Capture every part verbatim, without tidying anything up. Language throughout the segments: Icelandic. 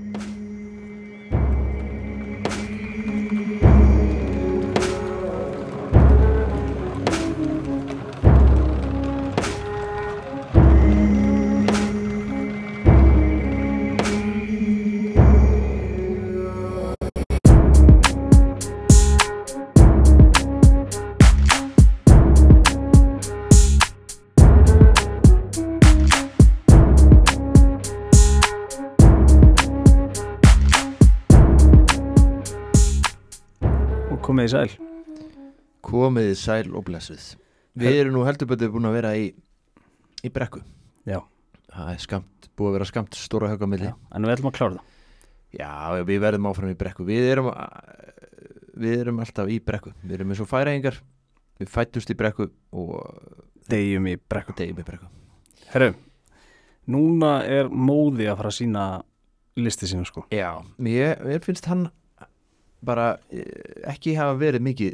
Komið í sæl. Komið í sæl og blessuð. Við erum nú heldur betur búin að vera í, í Brekku. Já. Það er skamt, búið að vera skamt stóra högg á milli. Já, en við ætlum að klára það. Já, við verðum áfram í Brekku. Við erum, við erum alltaf í Brekku. Við erum eins og færeyingar. Við fættust í Brekku og Deyjum í Brekku. Deyjum í Brekku. Herru, núna er móði að fara að sína listi sínu sko. Já, mér, mér finnst hann bara ekki hafa verið mikið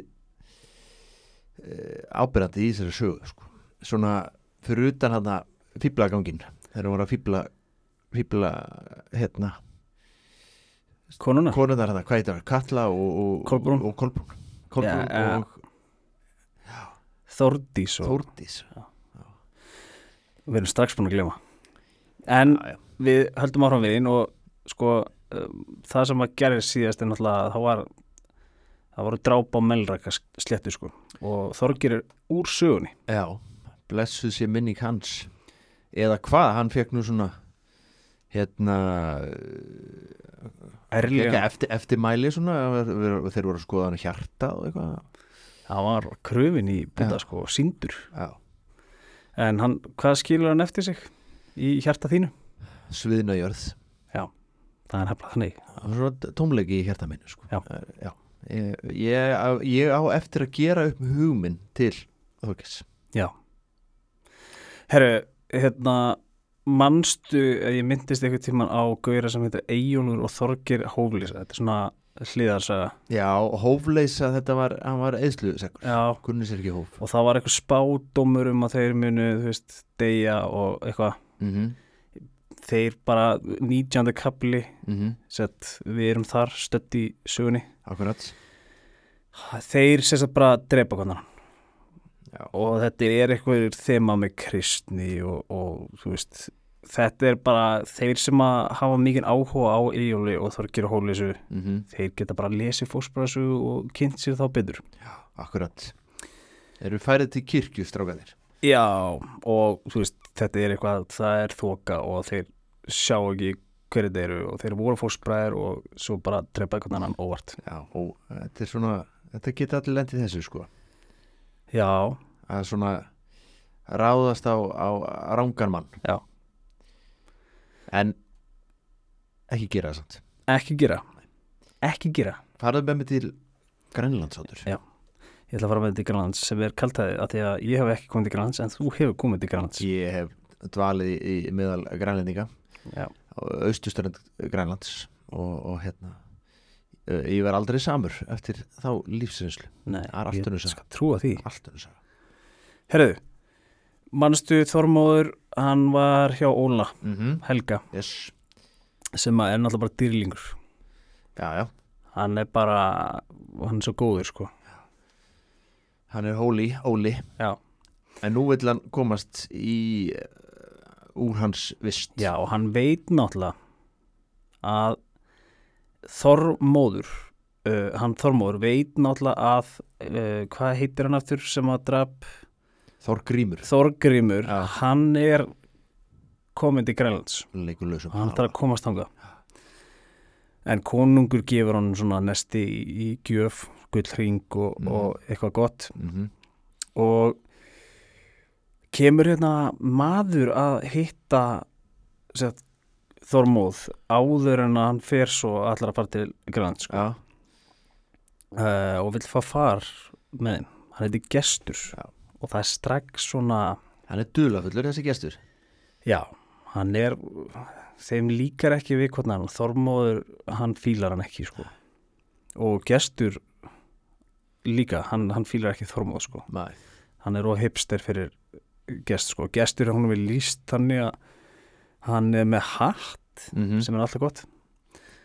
ábyrrandi í þessari sögu sko. Svona fyrir utan hann að fíblaganginn þegar hann voru að fíbla fíbla hérna konuna konunar hann, hvað heitir það, Katla og, og Kolbrún og Kolbrún, Kolbrún ja, og ja. Þórdís og Þórdís já. Já. Við erum strax búin að glema en já, já. Við höldum áfram við inn og sko um, það sem að gerði síðast er náttúrulega það var það voru dráp á Melraka sléttu sko og Þorgeir er úr sögunni. Já, blessuð sé minning hans eða hvað, hann fekk nú svona hérna Erlega eftir, eftirmæli svona þeir voru að skoða hann hjarta og eitthvað. Það var kröfin í búta sko og síndur. Já. En hann, hvað skilur hann eftir sig í hjarta þínu? Sviðna jörð. Já, það er hefnað þannig. Svona tómleiki í hjarta mínu sko. Já. Já. Ég, ég, á, ég á eftir að gera upp hugminn til Þorgeirs. Já. Herru, hérna manstu, ég myndist einhvern tímann á gauðra sem heitir Eyjólfur og Þorgeir Hófleysa. Þetta er svona hliðarsaga. Já, Hófleysa, þetta var, hann var eyðslusekkur. Já. Kunni sér ekki hóf. Og það var eitthvað spádómur um að þeir munu, þú veist, deyja og eitthvað. Mhm. Þeir bara nítjándi kafli mm-hmm. sett, við erum þar stödd í sögunni. Akkurat. Þeir sérst bara drepa hvernig og þetta er eitthvað þema með kristni og, og þú veist þetta er bara þeir sem að hafa mikið áhuga á Eyjóli og Þorgeir Hófleysu mm-hmm. þeir geta bara lesið fósbræðsu og kynnt sér þá betur. Já, akkurat. Eru færið til kirkju strákaðir? Já, og þú veist þetta er eitthvað, það er þoka og þeir sjá ekki hverju þeir eru og þeir voru fósbræðir og svo bara drepa einhvern annan óvart. Já, og þetta er svona þetta geta allir lent í þessu sko. Já. Að svona ráðast á, á rangan mann. Já. En ekki gera það samt. Ekki gera. Ekki gera. Farðu með mig til Grænlandsátur. Já. Ég ætla að fara með til Grænlands sem er kaltæði að því að ég hef ekki komið til Grænlands en þú hefur komið til Grænlands. Ég hef dvalið í, í meðal Grænlendinga Já. á austurströnd Grænlands og, og hérna ég var aldrei samur eftir þá lífsreynslu. Nei, ég skal trúa því. Allt önnur saga. Herðu, manstu Þormóður, hann var hjá Óla, mm-hmm. Helga, yes. sem er náttúrulega bara dýrlingur. Já, já. Hann er bara, hann er svo góður sko. Hann er Hóli, Óli. Já. En nú vill hann komast í uh, úr hans vist. Já, og hann veit náttúrulega að Þormóður, uh, hann Þormóður veit náttúrulega að, uh, hvað heitir hann aftur sem að drap? Þorgrímur. Þorgrímur, Já. hann er komin til Grænlands. Leikurlausum. Hann þarf að komast þangað. En konungur gefur hann svona nesti í, í gjöf, gullhring og, mm. og eitthvað gott. Mm-hmm. Og kemur hérna maður að hitta set, Þormóð áður en að hann fer svo allar að fara til Grænlands sko. uh, og vill fá far með þeim. Hann heitir Gestur. Já. Og það er strax svona hann er dularfullur þessi Gestur. Já, hann er þeim líkar ekki við hvernig hann Þormóður, hann fílar hann ekki sko. Og Gestur líka, hann, hann fílar ekki Þormóð sko. Nei. Hann er og hipster fyrir Gest sko. Gestur hún vil líst þannig að hann er með hatt mm-hmm. sem er alltaf gott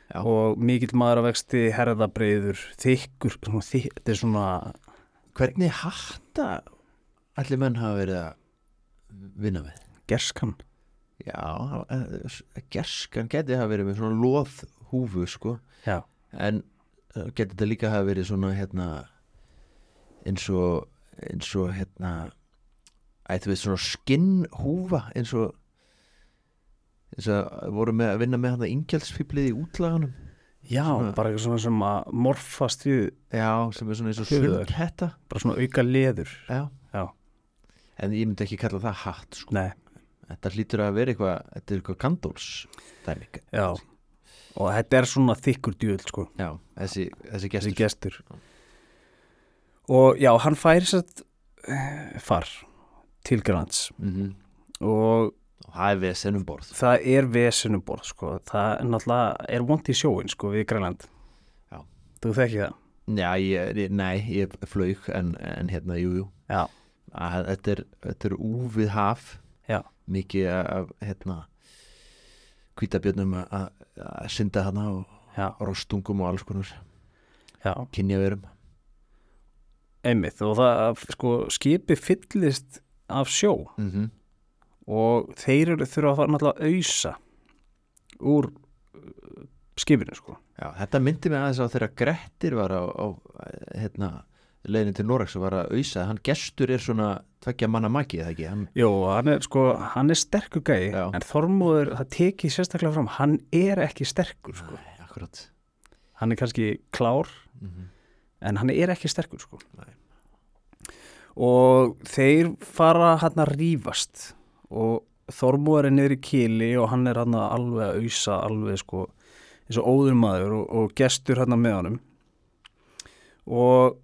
Já. og mikill maður að vexti, herðabreiður, þykkur, svona, þyk, þetta er svona... Hvernig hatta allir menn hafa verið að vinna með? Gerskan. Já, gerskan geti hafa verið með svona loðhúfu sko. Já. En geti þetta líka hafa verið svona hérna eins og eins og hérna ættu við svona skinnhúfa eins og eins og voru með að vinna með hann að ingjaldsfíblið í útlaganum. Já, svona, bara eitthvað svona sem að morfast við. Já, sem er svona eins og sundhetta. Bara svona auka leður. Já. Já. En ég myndi ekki kalla það hatt sko. Nei. Þetta hlýtur að vera eitthvað, þetta er eitthvað kandóls dæmi. Já. Og þetta er svona þykkur djöld sko. Já, þessi, þessi gestur. Þessi gestur. Og já, hann fær satt uh, far til Grænlands. Mm-hmm. Og og það er vesen um borð. Það er vesen um borð sko. Það er náttúrulega er vont í sjóin sko við Grænland. Já. Þú þekki það? Já, ég, nei, ég flaug en, en hérna, jú, jú. Já. Að, þetta, er, þetta er úfið haf. Já. Mikið af hérna hvítabjörnum að synda hana og rostungum og alls konar. Já. Kynjaverum. Einmitt og það sko skipi fyllist af sjó. Mhm. Og þeir eru þurfa að fara náttúrulega að ausa úr skipinu sko. Já, þetta myndi mig aðeins á þegar Grettir var á, á hérna, leiðin til Noregs og var að ausa. Hann gestur er svona tveggja manna maki, eða ekki? Hann... Jó, hann er sko, hann er sterkur gæi, Já. En Þormóður, það tekið sérstaklega fram, hann er ekki sterkur sko. Nei, akkurat. Hann er kannski klár, mm-hmm. en hann er ekki sterkur sko. Nei. Og þeir fara hann að rífast og Þormóður er niður í kili og hann er hann alveg að ausa alveg sko eins og óður maður og, og gestur hann með honum og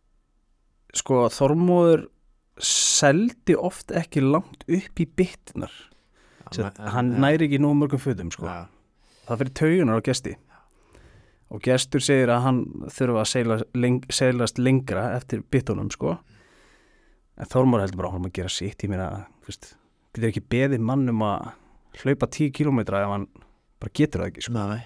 sko Þormóður seldi oft ekki langt upp í byttunar ja, hann ja. næri ekki nóg mörgum fötum sko ja. Það fyrir taugunar á gesti og gestur segir að hann þurfa að seila, leng, seilast lengra eftir byttunum sko en Þormóður heldur bara að hann að gera sitt í mér að þú veist getur ekki beðið mann um að hlaupa tíu kílómetra ef hann bara getur það ekki sko. Nei.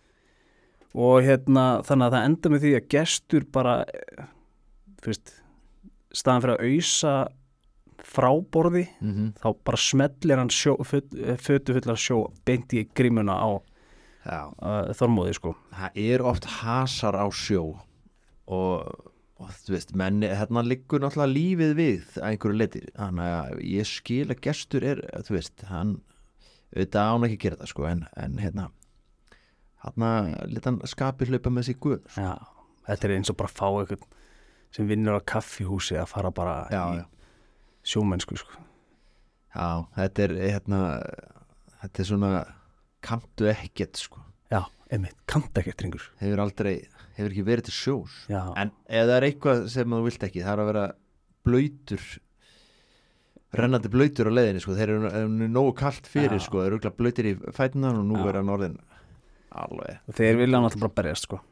Og hérna þannig að það enda með því að gestur bara þú veist staðan fyrir að ausa fráborði mm-hmm. þá bara smellir hann sjó, fötu fullar sjó beint í grímuna á uh, Þormóði sko. Það er oft hasar á sjó og og þú veist, menn, hérna liggur náttúrulega lífið við að einhverju leiti, þannig að ég skil að gestur er, þú veist, hann auðvitað án ekki að gera það, sko, en, en hérna, hérna leta hann skapi hlaupa með sig guð. Sko. Já, þetta er eins og bara að fá eitthvað sem vinnur á kaffihúsi að fara bara já, í já. Sjómennsku, sko. Já, þetta er, hérna, þetta er svona, kanntu ekkert, sko. Já, einmitt, kanntu ekkert, drengur. Hefur aldrei... hefur ekki verið til sjós Já. En ef það er eitthvað sem þú vilt ekki það er að vera blöytur rennandi blöytur á leiðinni sko. Þeir eru, eru nógu kalt fyrir sko. Þeir eru örugglega blöytir í fætunan og nú Já. Verða norðin alveg og þeir vilja náttúrulega bara berjast sko.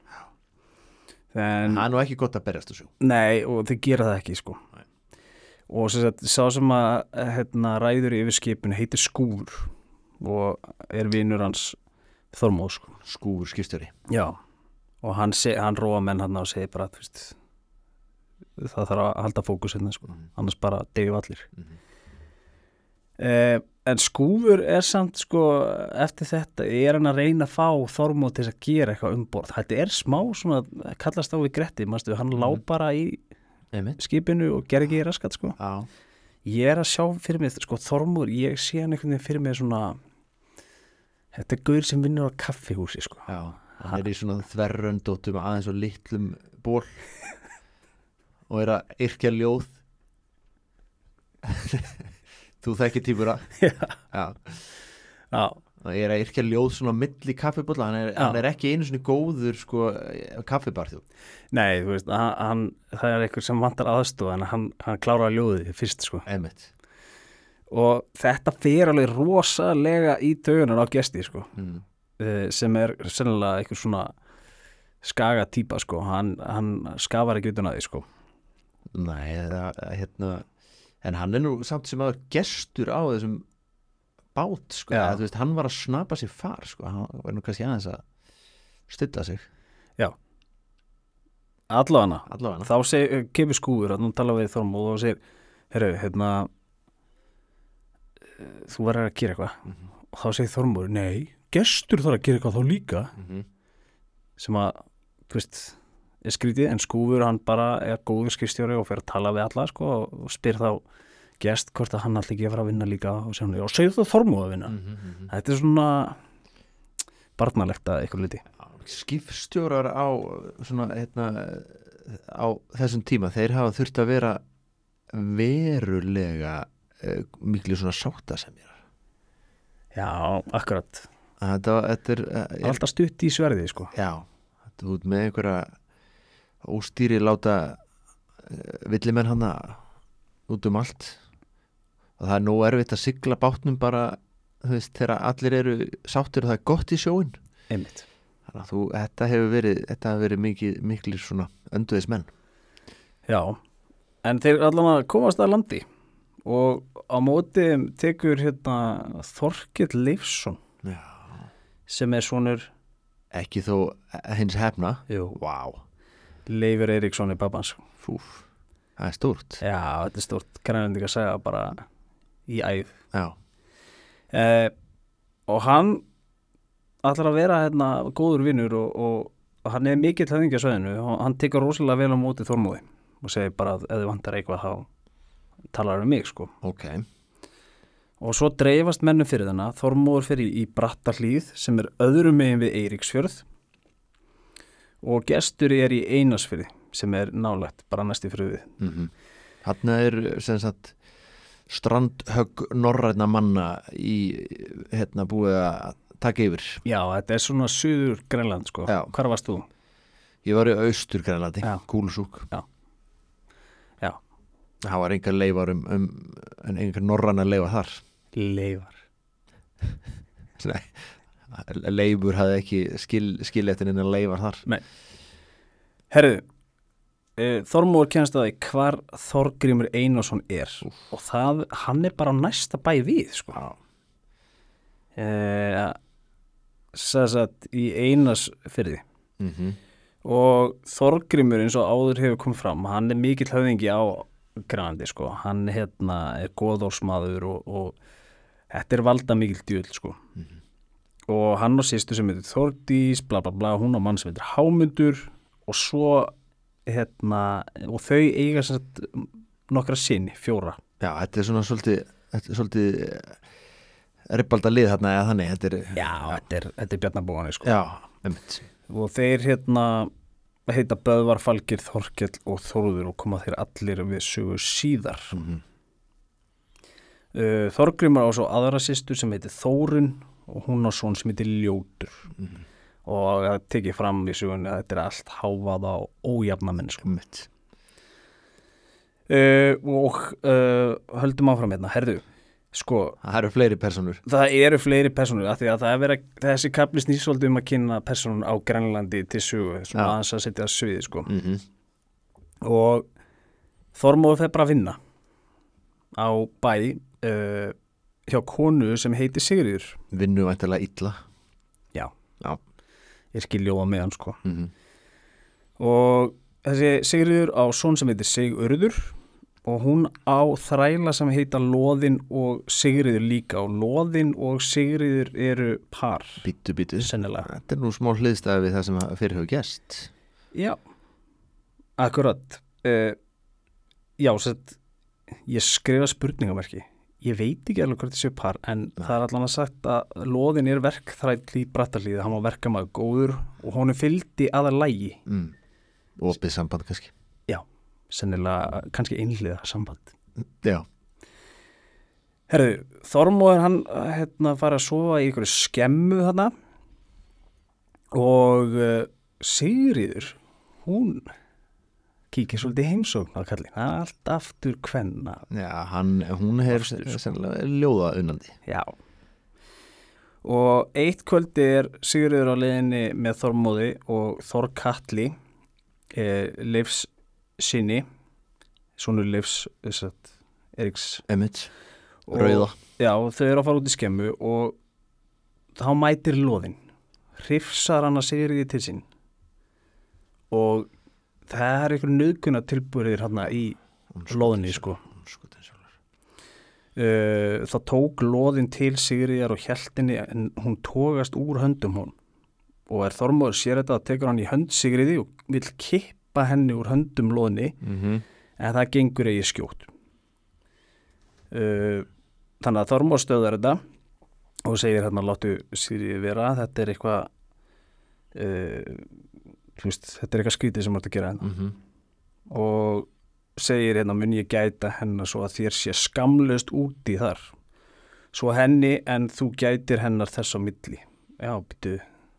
En, það er nú ekki gott að berjast á sjó Nei og þeir gera það ekki sko. Og sem sagt, sá sem að hérna, ræður yfir skipinu heitir Skúfur og er vinur hans Þormóð sko. Skúfur skipstjóri Já og hann, hann róa menn hann og segir bara veist, það þarf að halda fókus hérna, sko. mm. annars bara deyju allir mm-hmm. eh, en Skúfur er samt sko, eftir þetta er hann að reyna að fá Þormóð til að gera eitthvað um borð þetta er smá svona, kallast á við Gretti manstu, hann mm. lá bara í Einmitt. Skipinu og ger ekki raskat sko. Ég er að sjá fyrir mig sko, Þormóður, ég sé hann einhvern veginn fyrir mig svona þetta er gaur sem vinnur á kaffihúsi sko. Já hann er í svona þverröndóttum aðeins og litlum ból og er að yrkja ljóð þú þekkir típura já. Já. Já. og ég er að yrkja ljóð svona milli kaffibólla hann er, hann er ekki einu svona góður sko, kaffibarþjóð nei, þú veist, hann, það er eitthvað sem vantar aðstoð en hann, hann klárar ljóðið fyrst sko. Einmitt. Og þetta fer alveg rosalega í taugunar á gesti sko. mm. sem er sennilega eitthvað svona skaga típa sko, hann, hann skafar ekki utan að því sko. Nei, það, hérna en hann er nú samt sem aður gestur á þessum bát sko, að, þú veist, hann var að snapa sér far sko, hann var nú kannski aðeins að stilla sig allavega allavega þá segir, kemur skúfur að nú tala við Þormóð og segir, herru, hérna þú verður að gera eitthvað mm -hmm. og þá segir Þormóður, nei, gestur þarf að gera eitthvað þá líka mm -hmm. sem að, þú veist er skrítið, en skúfur hann bara er góður skipstjóri og fer að tala við alla sko, og spyr þá gest hvort að hann alltaf ekki að fara að vinna líka og segir hann, já, segir það Þormóð að vinna mm -hmm. þetta er svona barnalegt að eitthvað liti skipstjórar á svona, hérna, á þessum tíma, þeir hafa þurft að vera verulega uh, miklu svona sáttasemjar. Já, akkurat Þetta, þetta er, er alltaf stutt í sverði sko. Já, þetta er út með einhverja óstýri láta uh, villimenn hana út um allt og það er nóg erfitt að sigla bátnum bara, þú veist, þegar allir eru sáttir og það er gott í sjóin. Einmitt. Þannig að þú, þetta hefur verið, þetta hefur verið mikið, miklir svona önduðismenn. Já, en þeir allavega komast að landi og á móti tekur hérna Þorkell Leifsson Já. sem er svonur Ekki þó hins hefna. Jú, Vá. Leifur Eiríksson er pappans. Fúf, það er stórt. Já, þetta er stórt grænlendinga að segja bara í æð. Já. Eh, og hann ætlar að vera hérna góður vinur og, og, og hann er mikill höfðingi á svæðinu og hann tekur rosalega vel á móti Þormóði og segir bara að ef þið vantar eitthvað þá talar um mig sko. Ok. Og svo dreifast mennum fyrir þarna. Þormóður fyrir í Brattahlíð sem er öðrum megin við Eiríksfjörð og gestur er í Einarsfirði sem er nálægt bara næsti fyrir við. Mm -hmm. Þarna er sem sagt strandhögg norræna manna í hérna búið að taka yfir. Já, þetta er svona suður Grænland sko. Já. Hvar varst þú? Ég var í austur Grænlandi, Já. Kúlusúk. Já. Já. Það var engar leifar um, um en engar norræna leifar þar. Leifar. Nei, leifur hafði ekki skil, skil eftir en leifar þar. Nei. Herðu, e, Þormóður kennst að því hvar Þorgrímur Einarsson er Úf. og það, hann er bara á næsta bæ við sko. Já. E, Sæsat í Einarsfirði Mm -hmm. og Þorgrímur eins og áður hefur komið fram, hann er mikill höfðingi á Grænlandi sko, hann hérna er goðórsmaður og, og þetta er valda mikill djöld sko. Mm -hmm. og hann og sýstu sem heitir Þórdís bla bla bla, hún og mann sem heitir Hámundur og svo hérna og þau eiga sem sagt nokkra sinni, fjóra. Já, þetta er svona svolítið, þetta er svolítið ribbalda lið þarna eða þannig, þetta er Já, þetta er, þetta er Bjarnabóðan sko. Já, einmitt. Og þeir hérna heita Böðvar, Falkir, Þorkell og Þórður og koma þeir allir við sögu síðar. Mm -hmm. uh, Þorgrímur á svo aðra systur sem heitir Þórun og hún á son sem heitir Ljótur. Mm -hmm. Og það tekið fram í sögunni að þetta er allt hávaða og ójafna mennsku. Einmitt. Uh, og uh, höldum áfram hérna, herðu, sko Það eru fleiri personur. það eru fleiri personur af því að það er verið, þessi kapli snýst svolítið um að kynna personur á Grænlandi til sögu, svona Já. aðeins að setja að sviði sko. Mm -hmm. Og Þormóður fer bara að vinna á bæ uh, hjá konu sem heitir Sigríður. Vinnu væntanlega illa. Já, Já. ég skil ljóða með hann sko. Mm -hmm. Og þessi Sigríður á son sem heitir Sigurður og hún á þræla sem heita Loðinn og Sigríður líka og Loðinn og Sigríður eru par. Bítu, bítu. Sennilega. Þetta er nú smá hliðstæði við það sem fyrir hefur gerst. Já, akkurat. Uh, já, sett, ég skrifa spurningamerki. Ég veit ekki alveg hvort þessi par, en Nei. það er allan að sagt að Loðinn er verkþræll í Brattahlíð, hann var verkamaður góður og honum fylgdi aðal lægi. Mm. Opið samband kannski. Já, sennilega kannski einhliða samband. Já. Herðu, Þormóður hann hérna fara að sofa í einhverju skemmu þarna og uh, Sigríður, hún kíkir svolítið heimsókn á kallinn, það er allt aftur kvenna. Já, hann, hún hefur Aftur, sko. sennilega ljóða unnandi. Já. Og eitt kvöldi er Sigríður á leiðinni með Þormóði og Þorkalli eh, Leifs sinni, sonur Leifs Eiríks. Einmitt. Og- Rauða. Já, þau eru að fara út í skemmu og þá mætir Loðinn hrifsar hann að Sigríði til sín og það er einhver nauðguna tilbúrðir hann í loðinni sko. Uh, það tók loðin til Sigríðar og hélt henni en hún tógast úr höndum hún og er Þormóður sér þetta að tekur hann í hönd Sigríði og vill kippa henni úr höndum loðinni mm-hmm. en það gengur eigi skjótt. Uh, þannig að Þormóður stöðar þetta og segir hérna láttu Sigríði vera, þetta er eitthvað uh, þú veist, þetta er eitthvað skrítið sem þú ert að gera hérna mm-hmm. og segir hérna mun ég gæta hennar svo að þér sé skamlaust úti þar svo henni en þú gætir hennar þess á milli. Já, býtu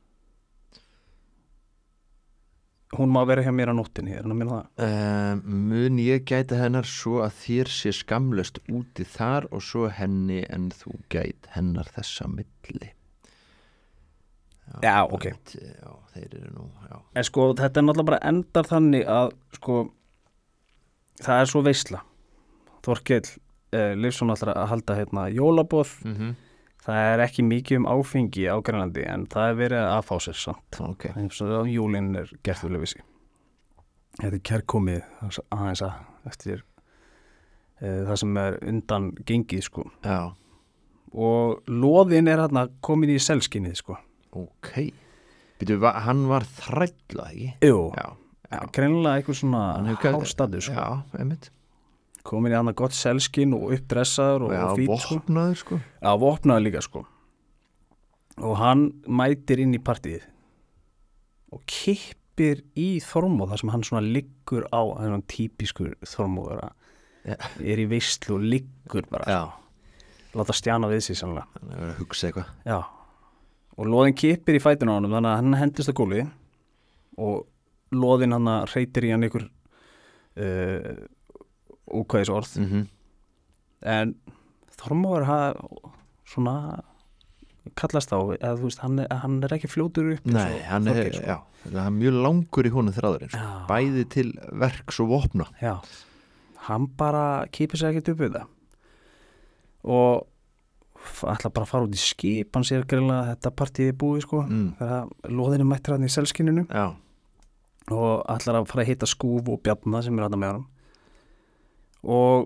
hún má vera hjá mér á nóttinni, er hann að minna það? Um, mun ég gæta hennar svo að þér sé skamlaust úti þar og svo henni en þú gæt hennar þess á milli. Já, já ok. Veit, já, þeir eru nú, já. En sko, þetta er náttúrulega bara endar þannig að sko, það er svo veisla. Þorkell eh, Leifsson ætlar að halda hérna jólaboð. Mm-hmm. Það er ekki mikið um áfengi á Grænlandi en það er verið að fá sér samt. Okay. Eins og jólinn er gert við löfisi. Þetta er kærkomið aðeins að eftir e, það sem er undan gengið sko. Já. Og loðin er hérna komin í selskinnið sko. Ok. Býtu, hann var þrælla, ekki? Jú. Já. Já. Greinilega eitthvað svona hástadur sko. Já, einmitt. Komin í annað gott selskinn og uppdressaður og, já, og fít sko. Vopnaður sko. Já, vopnaður líka sko. Og hann mætir inn í partíið og kippir í Þormóð þar sem hann svona liggur á, það er svona típiskur Þormóður að ja. Er í veislu og liggur bara. Já. Láta stjana við sig sannlega. Hann er að hugsa eitthvað. Já. Og loðin kippir í fætuna á honum þannig að hann hendist á gólfi og loðin hann hreytir í hann ykkur uh, ókvæðis orð mm-hmm. en Þormóður svona kallast á eða þú veist, hann er, hann er ekki fljótur upp. Nei, hann er, Þorgeir, sko. já, það er mjög langur í honum þráðurinn, sko. Bæði til verks og vopna. Já, hann bara kýpir sér ekkert upp við það og ætla bara að fara út í skip, hann sér greinlega þetta partíði búið sko, mm. þegar loðinu mættir hann í selskinninu já. Og ætlar að fara að hitta Skúf og Bjarna sem er hann með hann og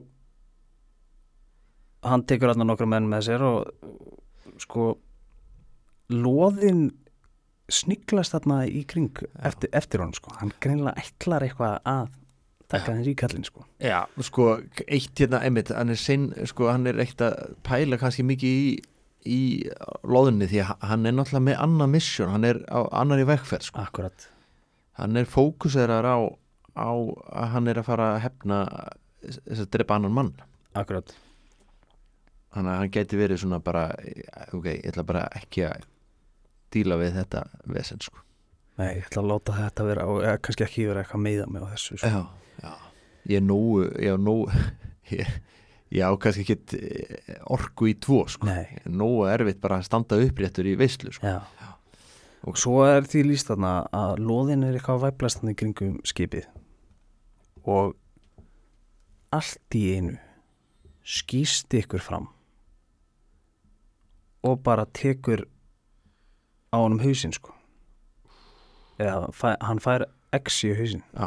hann tekur hann nokkra menn með sér og sko loðin sniglast þarna í kring eftir, eftir hann sko, hann greinlega ætlar eitthvað að taka þess í kallin sko. Já, sko, eitt hérna einmitt, hann er sein, sko, hann er eitt að pæla kannski mikið í, í loðinni því að hann er náttúrulega með annað mission, hann er á annari vegferð sko. Akkurat. Hann er fókuserar á, á að hann er að fara að hefna þess að drepa annan mann. Akkurat. Þannig að hann geti verið svona bara, ok, ég ætla bara ekki að díla við þetta vesen sko. Nei, ég ætla að láta þetta vera og eða, kannski ekki vera eitthvað meiða mig á þessu sko. Já, já, ég er nógu ég er nógu ég, ég á kannski ekki orku í tvo sko. Nei. Nógu erfitt bara að standa uppréttur í veislu sko. Já. Já. Og svo er því lýst þarna að loðin er eitthvað að væplast þannig kringum skipið og allt í einu skýst ykkur fram og bara tekur á honum hausinn sko. Eða fæ, hann fær exi í hausinn. Já.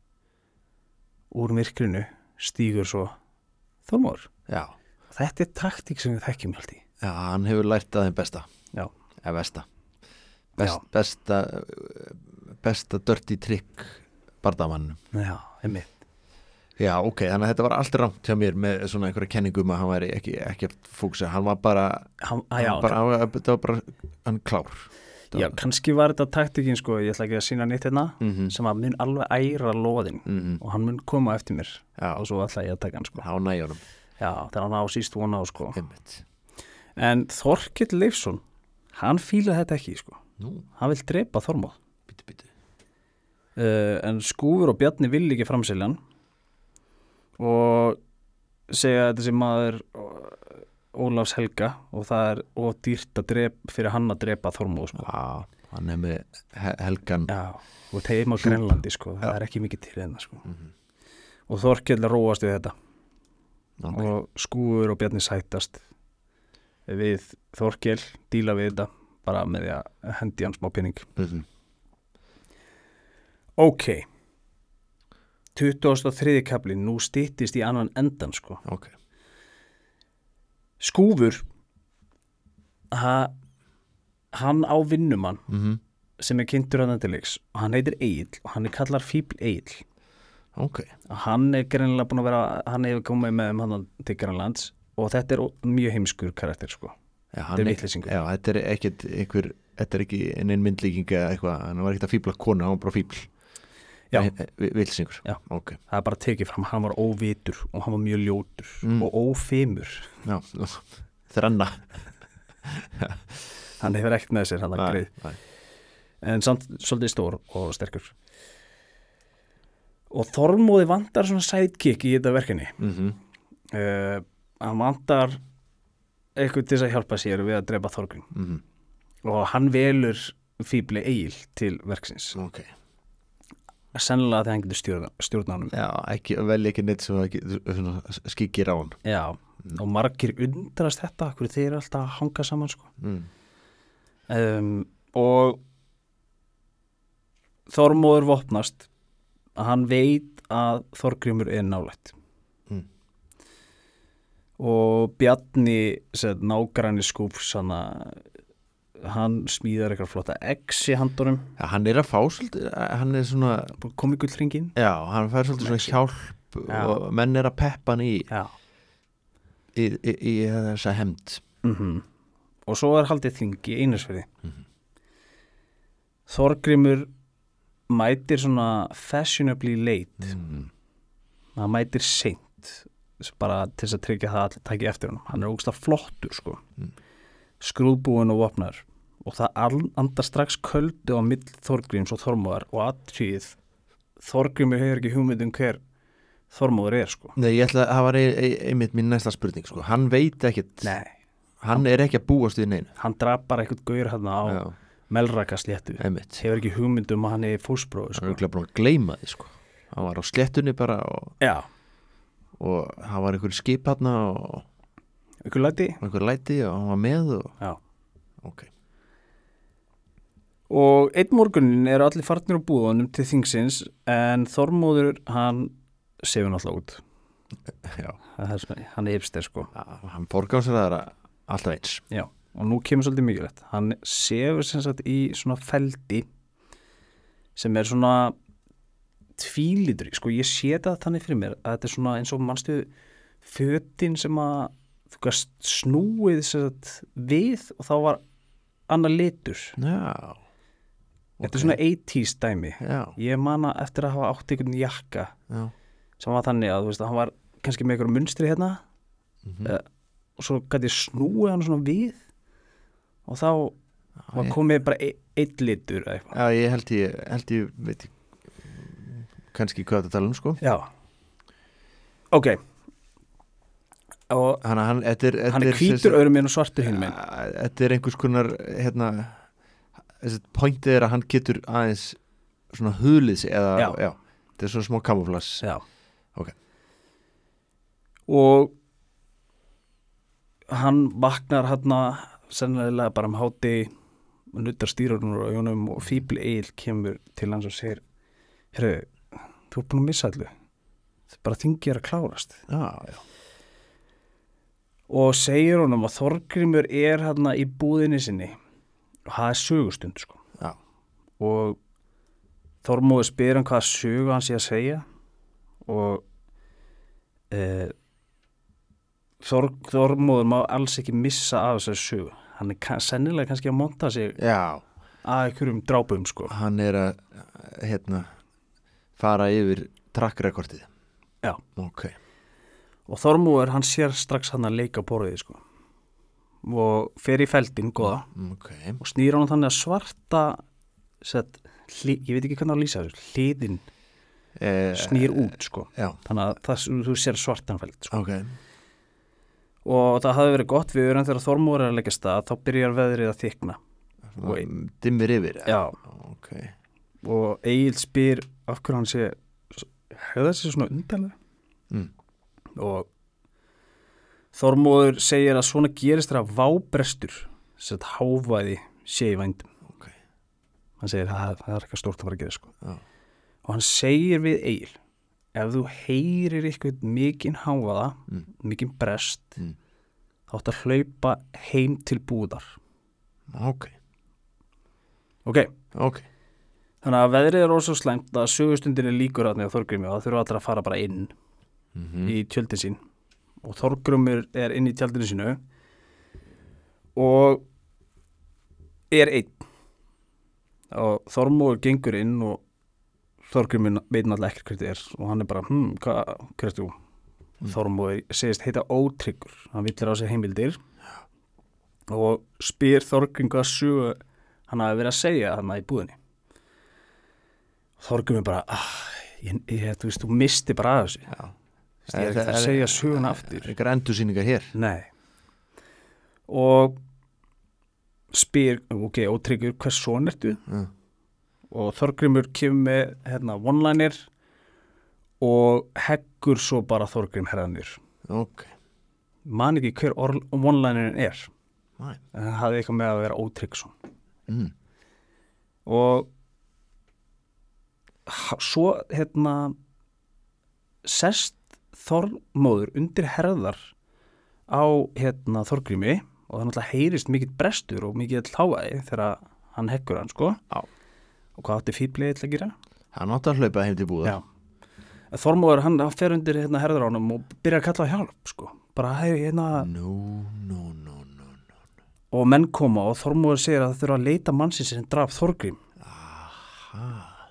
Úr myrkrinu stígur svo Þormóður. Já. Þetta er taktík sem við þekkjum held í. Já, hann hefur lært að þeim besta. Já. Eða besta. Best, besta besta dirty trick bardamannum. Já, einmitt. Já, ok, þannig að þetta var allt rangt hjá mér með svona einhverja kenningum að hann væri ekki, ekki að fókusa, hann var bara hann, hann, já, bara, hann, þetta var bara hann klár. Já, var... kannski var þetta taktíkin sko, ég ætla ekki að sína neitt hérna mm-hmm. sem að mun alveg æra loðin mm-hmm. og hann mun koma eftir mér já. Og svo ætla ég að taka hann sko. Há næjónum. Já, þegar hann á síst vona á sko. Einmitt. En Þorkell Leifsson, hann fílaði þetta ekki sko. Nú. Hann vil drepa Þormóð. Bítu, bítu. Uh, en Skúfur og Bjarni vil ekki framselja hann og segja að þessi maður Ólafs Helga og það er of dýrt að drepa, fyrir hann að drepa Þormóð sko. Já, hann er með Helgan. Já, og tegum á Grænlandi sko, það er ekki mikið til hérna sko. Mm-hmm. Og Þorkell róast við þetta okay. Og Skúfur og Bjarni sætast við Þorkell, díla við þetta bara með því að hendi hann smá pening. Mm-hmm. Ok, tuttugasti og þriðji kafli, nú styttist í annan endan sko. Ok. Skúfur, ha, hann á vinnumann Mm-hmm. sem er kynntur að þetta leiks og hann heitir Egill og hann er kallar Fíbl Egill. Ok. Hann er greinilega búin að vera, hann hefur komið með um hann til Grænlands og þetta er mjög heimskur karakter sko. Já, Þetta er vitleysingur. Já, þetta er ekkert einhver, þetta er ekki einn myndlíking eða eitthvað, hann var ekkert að fíbla kona, hann var bara fíbl. Já. Vilsingur. Já. Ok. Það er bara tekið fram, hann var óvitur og hann var mjög ljótur Mm. og ófimur. Já, þrenna. Hann hefur ekkert með sér, hann að greið. Nei. En samt svolítið stór og sterkur. Og Þormóði vantar svona sidekick í þetta verkefni. Mm-hmm. Uh, hann vantar eitthvað til þess að hjálpa sér við að drepa Þorgrím. Mm-hmm. Og hann velur Fíbli Egill til verksins. Ok. Sennilega þegar hann getur stjórna, stjórna honum. Já, ekki, velja ekki neitt svo ekki, svona, skikir á hann. Já, Mm. og margir undrast þetta, hverju þeir eru alltaf að hanga saman sko. Mm. Um, og Þormóður vopnast að hann veit að Þorgrímur er nálægt. Mm. Og Bjarni sem nágranni Skúfs hann smíðar eitthvað flotta X í handunum. Já, hann er að fá svolítið, hann er svona, Komið gullringin. já, hann fær svolítið svona hjálp Já. og menn er að peppa hann í, Já. í, í, í þessa hemd. Mm-hmm. Og svo er haldið þing í Einarfirði. Mhm. Þorgrímur mætir svona fashionably late. Mm. Hann mætir seint bara til þess að tryggja það að allir tæki eftir hann. Hann er ógeðslega flottur sko. Mm. Skrúðbúinn og vopnaður og það all- andar strax köldu á mill Þorgríms og Þormóðar og aðtíð Þorgrímur hefur ekki hugmynd um hver Þormóður er sko. Nei, ég ætla að það var ein, ein, einmitt mín næsta spurning sko. Hann veit ekkert, Nei, hann er ekki að búast við neinu. hann draf bara eitthvað gaur hann á Já, Melrakasléttu. einmitt. Hefur ekki hugmynd um að hann er fósbróður Hann er sko. örugglega búin að gleyma því sko. Hann var á sléttunni bara og, Já, og hann var einhver skip hann og ykkur læti. einhver læti og hann var með og Já. ok. Og einn morgunin eru allir farnir á búðunum til þingsins en Þormóður hann sefur náttúrulega út. Já, Það er svona, hann er yfster sko. hann forgámsraðara alltaf eins. Já, og nú kemur svolítið mikilvægt. Hann sefur sem sagt í svona feldi sem er svona tvílítur, sko, ég sé það þannig fyrir mér að þetta er svona eins og mannstu fötin sem að þú gast snúið sem sagt við og þá var annar litur. Já. Þetta er svona eighties dæmi. Já, Ég man að eftir að hafa átt einhvern jakka já. sem var þannig að þú veist að hann var kannski með einhverjum munstri hérna Mm-hmm. Eh, og svo gæti ég snúið hann svona við og þá var ég, komið bara e eitt litur eða eitthvað. já, ég held ég, held ég, veit ég, kannski hvað þetta tala um sko. Já. Ok. Og Hann, hann, þetta er, hann þetta er hvítur öðrum minn og svartur hinn minn. Ja, þetta er einhvers konar hérna, þessi pointið er að hann getur aðeins svona hulið sig eða, Já. já, þetta er svona smá kamuflas. Já. Ok. Og hann vaknar hérna sennilega bara um háti nuttar stýrunur á jónum og Fíbl Egill kemur til hans og segir heyrðu, þú er búin að missa allu. Það er bara þingið er að klárast. Já, já. Og segir honum að Þorgrímur er hérna í búðinni sinni og það er sögustund sko. Já. Og Þormóður spyr hann hvaða sögu hann sé að segja og e, Þor, Þormóður má alls ekki missa af þessari sögu. Hann er kann, sennilega kannski að monta sig Já, að einhverjum drápum sko. hann er að hérna fara yfir trakkrekordið. Já. Ok. Og Þormóður hann sér strax hann að leika á borðið sko. Og fer í feldin góða Ok. og snýr hann þannig að svarta set, hli, ég veit ekki hvernig að lýsa þessu hliðin Eh, snýr út sko. Já. Þannig að það, þú sér svartan feld sko. Ok. Og það hafði verið gott við en þegar Þormóður er að leggja stað þá byrjar veðrið að þykna. Svona dimmir yfir. Já. Ok. Og Egill spyr af hverju hann sé hefði þessi svona undanlega Mm. og Þormóður segir að svona gerist þegar vábrestur sett hávæði sé í vændum. Okay. Hann segir að það er eitthvað stórt að fara að gera sko. Já. Og hann segir við Egil, ef þú heyrir eitthvað mikinn hávaða, mm. mikinn brest, mm. þá átt að hlaupa heim til búðar. Ok. Ok. Ok. Þannig að veðrið er óssvo slæmt að sögustundin er líkur átni á Þorgrími og það þurfa allir að fara bara inn mm-hmm. í tjöldin sín. Og Þorgrímur er inn í tjaldinu sínu og er einn. Og Þormóður gengur inn og Þorgrímur veit náttúrulega ekkert hvert er og hann er bara, hm, hvað, hver er þú? Mm. Þormóður segist heita Ótryggur. Hann villir á sig heimildir og spyr Þorgrím hvað sögu hann hafi verið að segja þarna í búðinni. Þorgrímur bara, ah, ég, ég, þú veist, þú misti bara að þessu. Já. Ég er ekki að segja söguna aftur. Er eitthvað endursýningar hér? Nei. Og spyr, ok, Ótryggur, hvers son ertu? Mm. Og Þorgrímur kemur með hérna, one-liner og heggur svo bara Þorgrím herðanir. Ok. Man ekki hver one-linerin er. Nei. En það hafði eitthvað með að vera Ótryggsson. Mm. Og svo hérna sest Þormóður undir herðar á hérna Þorgrími og það náttúrulega heyrist mikill brestur og mikill hávæði þegar hann heggur hann sko. Já. Og hvað átti fíbleill að gera? Hann átti að hlaupa heim til búðar. Já. Þormóður hann fer undir hérna herðar á honum og byrjar að kalla á hjálp sko. Bara hei hérna. No, no, no, no, no. Og menn koma og Þormóður segir að það þurfa að leita mannsins sem draf Þorgrím. Aha.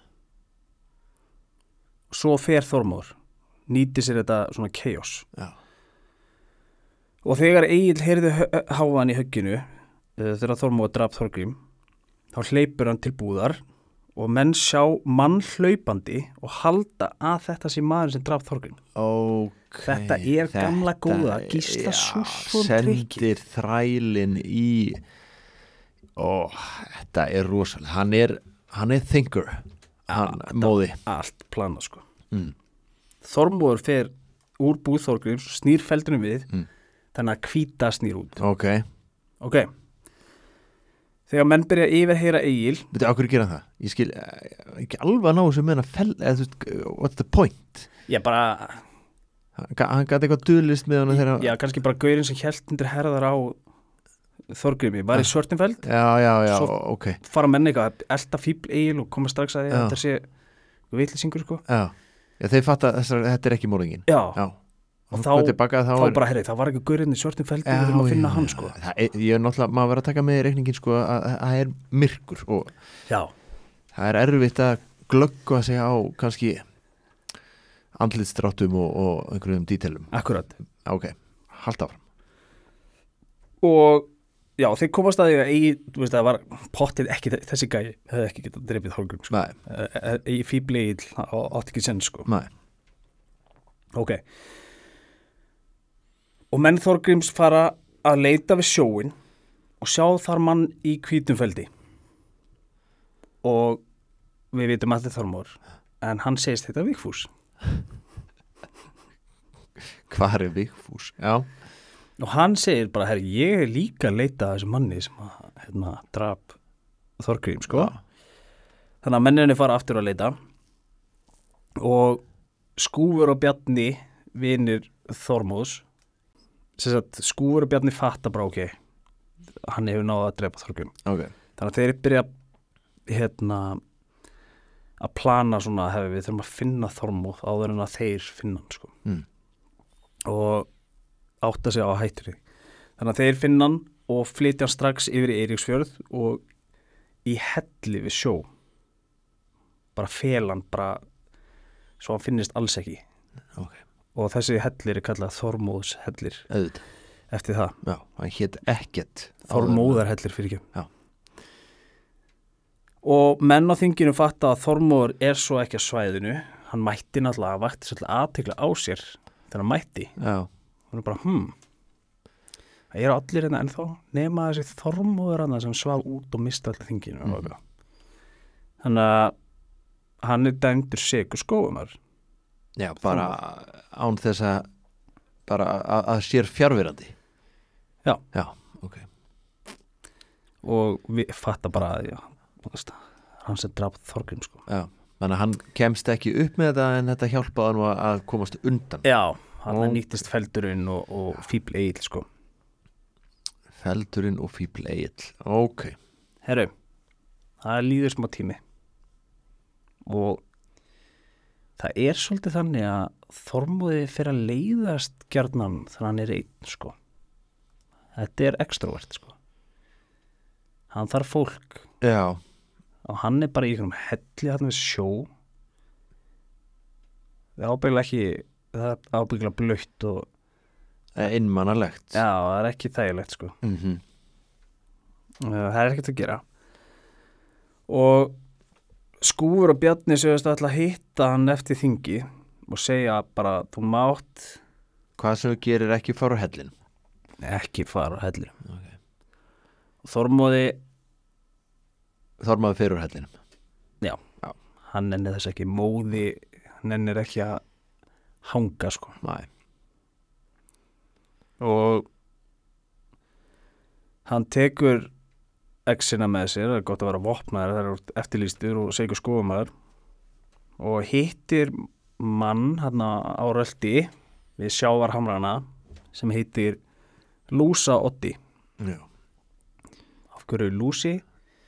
Svo fer Þormóður, nýti sér þetta svona chaos. Já. Og þegar Egill heyrði hávaðan í högginu, þegar Þormóður draf Þorgrím, þá hleypur hann til búðar og menn sjá mann hlaupandi og halda að þetta sé maður sem draf Þorgrím. Ok. Þetta er þetta, gamla góða Gísla Súrsson trikki. Sendir þrælinn í, ó, þetta er rosalega, hann er, hann er thinker, hann ja, móði. Allt plana sko. Mm. Þormóður fer úr búð Þorgríms, snýr feldunum við, mm. þannig að hvíta snýr út. Ok. Ok. Þegar menn byrja að yfirheyra Egil. Veitu, á hverju gera það? Ég skil ekki alveg að ná þessu með hann fel, eða þú veist, what's the point? Já, bara... Hann gæti eitthvað duðlist með hann þegar... Já, kannski bara gaurinn sem hélt undir herðar á Þorgrími, var í Svörtinfeld. Já, já, já, Svo ok. fara menn eitthvað, elta fíbl Egil og koma strax að þetta sé vitlisingur, sko. Já, já þeir fatta að þetta er ekki morðingin. Já. Já. Og þá, baka, þá, þá er... bara, herri, það var ekki gaurinn í Svörtinfeld og við þurfum að finna já, hann, sko. Það er, ég er náttúrulega, maður verið að taka með reikningin, sko, að það er myrkur og já. Það er erfitt að glöggva sig á kannski andlitsdráttum og, og einhverjum dítelum. Akkurat. Ok, halda áfram. Og já, þeir komast að því að Egil, þú veist, það var pottið ekki, þessi gæi hefði ekki getað drepið Þorgrím, sko. Nei. Í fíbli Egil átti ekki senn, sko. Nei. Ok. Og menn Þorgríms fara að leita við sjóin og sjá þar mann í Hvítumfeldi. Og við vitum að þetta er Þormóður, en hann segist þetta Vigfús. Hvar er Vigfús? Já. Og hann segir bara, herri, ég er líka að leita að þessu manni sem að, hérna, drap Þorgrím, sko. Ja. Þannig að menninni fara aftur að leita og Skúfur og Bjarni, vinir Þormóðs, sem sagt, Skúfur og Bjarni fatta bara, ok, hann hefur náða að drepa Þorgrím. Ok. Þannig að þeir byrja, hérna, að plana svona, hefur við þurfum að finna Þormóð áður en að þeir finna hann, sko. Mm. Og átta sig á hættunni. Þannig að þeir finna hann og flytja hann strax yfir í Eiríksfjörð og í helli við sjó. Bara fel hann, bara svo hann finnist alls ekki. Okay. Og þessi hellir er kallað Þormóðs hellir. Auðvitað. Eftir það. Já, hann hét ekkert. Þormóðar hellir fyrir ekki. Já. Og menn á þinginu fatta að Þormóður er svo ekki að svæðinu. Hann mætti náttúrulega, vakti svolítið athygli á sér þegar hann mætti. Já. Hann er bara, hm, það eru allir hérna ennþá, nema þessi Þormóður hann sem svaf út og mista allir þinginu. Mm. Þannig að hann er dæmdur sekur skófumar. Já, bara án þess að, bara að, að sér fjárverandi. Já. Já, ok. og við fatta bara að já, veist, hann sem draf Þorgrím sko. Já, þannig að hann kemst ekki upp með þetta en þetta hjálpaði hann að- að komast undan. Já, hann Ó. nýttist feldurinn og, og fíbl Egill sko. Feldurinn og fíbl Egill, ok. Herru, það líður smá tími og það er svolítið þannig að Þormóði fyrir að leiðast gjarnan þegar hann er einn sko. Þetta er extrovert sko. Hann þarf fólk Já, og hann er bara í einhverjum helli hann við sjó. Það er ábyggilega ekki, það er ábyggilega blautt og innmannalegt. já, það er ekki þægilegt sko. Mhm. Það er ekkert að gera og Skúfur og Bjarni segist að ætla að hitta hann eftir þingi og segja bara þú mátt Hvað sem þú gerir ekki fara á hellin. ekki fara á hellir. Okay. Og Þormóði, Þormaður fyrir úr hellinum. hann nennir þess ekki, móði nennir ekki að hanga sko. Nei. Og hann tekur exina með sér, það er gott að vera vopnaður, það er eftirlýstur og segur skofumæður og hittir mann hann á röldi við sjávarhamrana sem heitir Lúsa Oddi. Já. Af hverju Lúsi?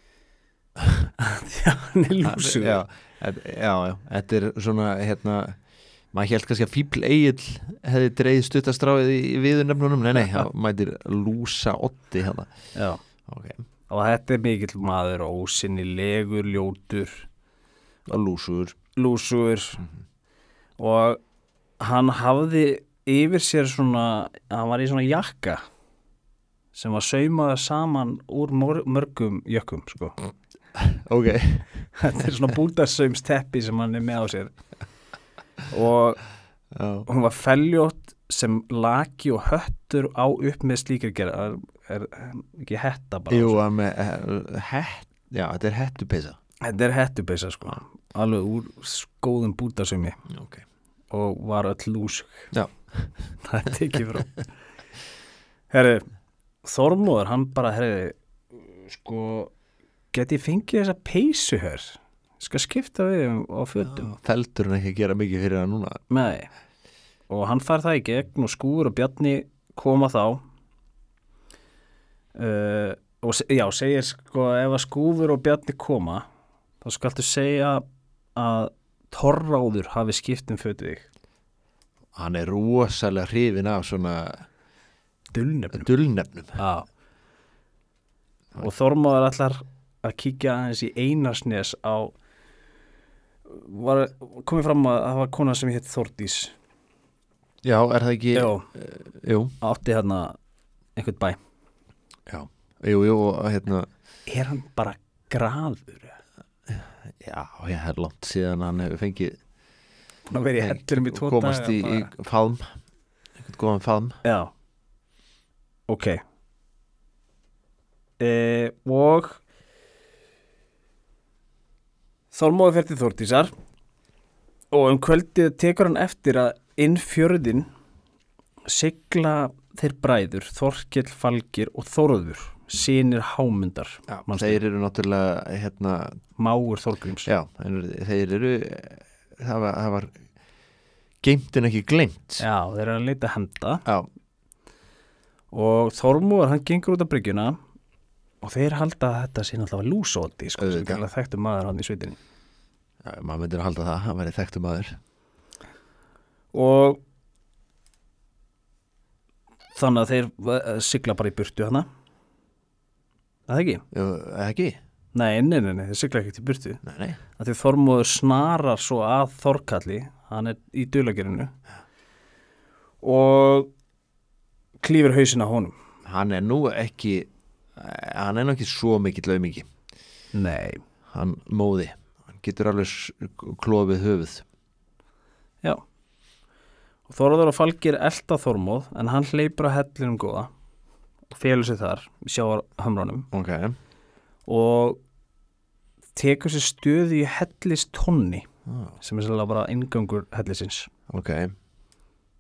Já, hann er Lúsu. Já, já, já, þetta er svona hérna, maður hélt kannski að fíbl Egill hefði dreigð stuttastráið í, í viðurnefnunum, nei, nei, það mætir Lúsa Oddi hérna. Já, Ok. og þetta er mikill maður, ósinnilegur, ljótur, Og lúsur. lúsur og hann hafði yfir sér svona, hann var í svona jakka sem var saumaður saman úr mor- mörgum jökkum sko. Ok. Þetta er svona bútasaumsteppi sem hann er með á sér og Já. hún var felljótt sem laki og höttur á upp með slíkir gera, er, er ekki hetta bara. Jú, að með eh, hett, já, þetta er hettupeysa. Þetta er hettupeysa sko, alveg úr góðum bútasaumi Ok. og var öll lúsug. Já. Það er tekið frá. Herri, Þormóður, hann bara, herri, sko, geti ég fengið þessa peysu hér? Skal skipta við um á fötum? Feldur hann ekki að gera mikið fyrir hann núna. Nei. Og hann fær það í gegn og Skúfur og Bjarni koma þá. Uh, og se- já, segir sko, ef að Skúfur og Bjarni koma, þá skaltu segja að Torráður hafi skipt um föt við þig. Hann er rosalega hrifin af svona Dulnefnum. dulnefnum. Já. Og Þormóður ætlar að kíkja aðeins í Einarsnes á var komið fram að það var kona sem hétt Þórdís. Já, er það ekki? Jú, Jú, átti hérna einhvern bæ. já. Jú, jú, og hérna, Er hann bara graður? já, ég hef langt síðan hann hefur fengið Hann verið í hellurum í tvo daga. komast í, í bara. faðm, einhvern góðan faðm. Já. Ok. E, og Þormóður fer til Þórdísar og um kvöldið tekur hann eftir að inn fjörðin sigla þeir bræður Þorkell, Falgir og Þórður synir Hámundar. Já, manstu? þeir eru náttúrulega hérna, Mágur Þorgríms. já, þeir eru það var, það var geimt en ekki gleymt. Já, þeir eru að leita henda Já, og Þormóður hann gengur út af bryggjuna og þeir halda að þetta sé náttúrulega lúsóti sko, sem Auðvitað. gæla þekktu maður hann í sveitinni. já, maður myndir að halda það, hann væri þekktum maður. Og þannig að þeir uh, sigla bara í burtu hana. Það ekki? Já, ekki? Nei, nei, nei, nei, þeir sigla ekki til burtu. Nei, nei. Að því Þormóður snarar svo að Þorkalli, hann er í dulagerinu og klífur hausinn á honum. Hann er nú ekki, hann er nú ekki svo mikill aumingi. Nei. Hann móði, hann getur alveg s- klofið höfuð. Já. Og Þórður og Falgir elta Þormóð en hann hleypur á hellinum góða og felur sig þar, sjáar hamránum Ok. og tekur sér stöðu í hellistonni Ah, sem er sérlega bara inngangur hellisins. ok.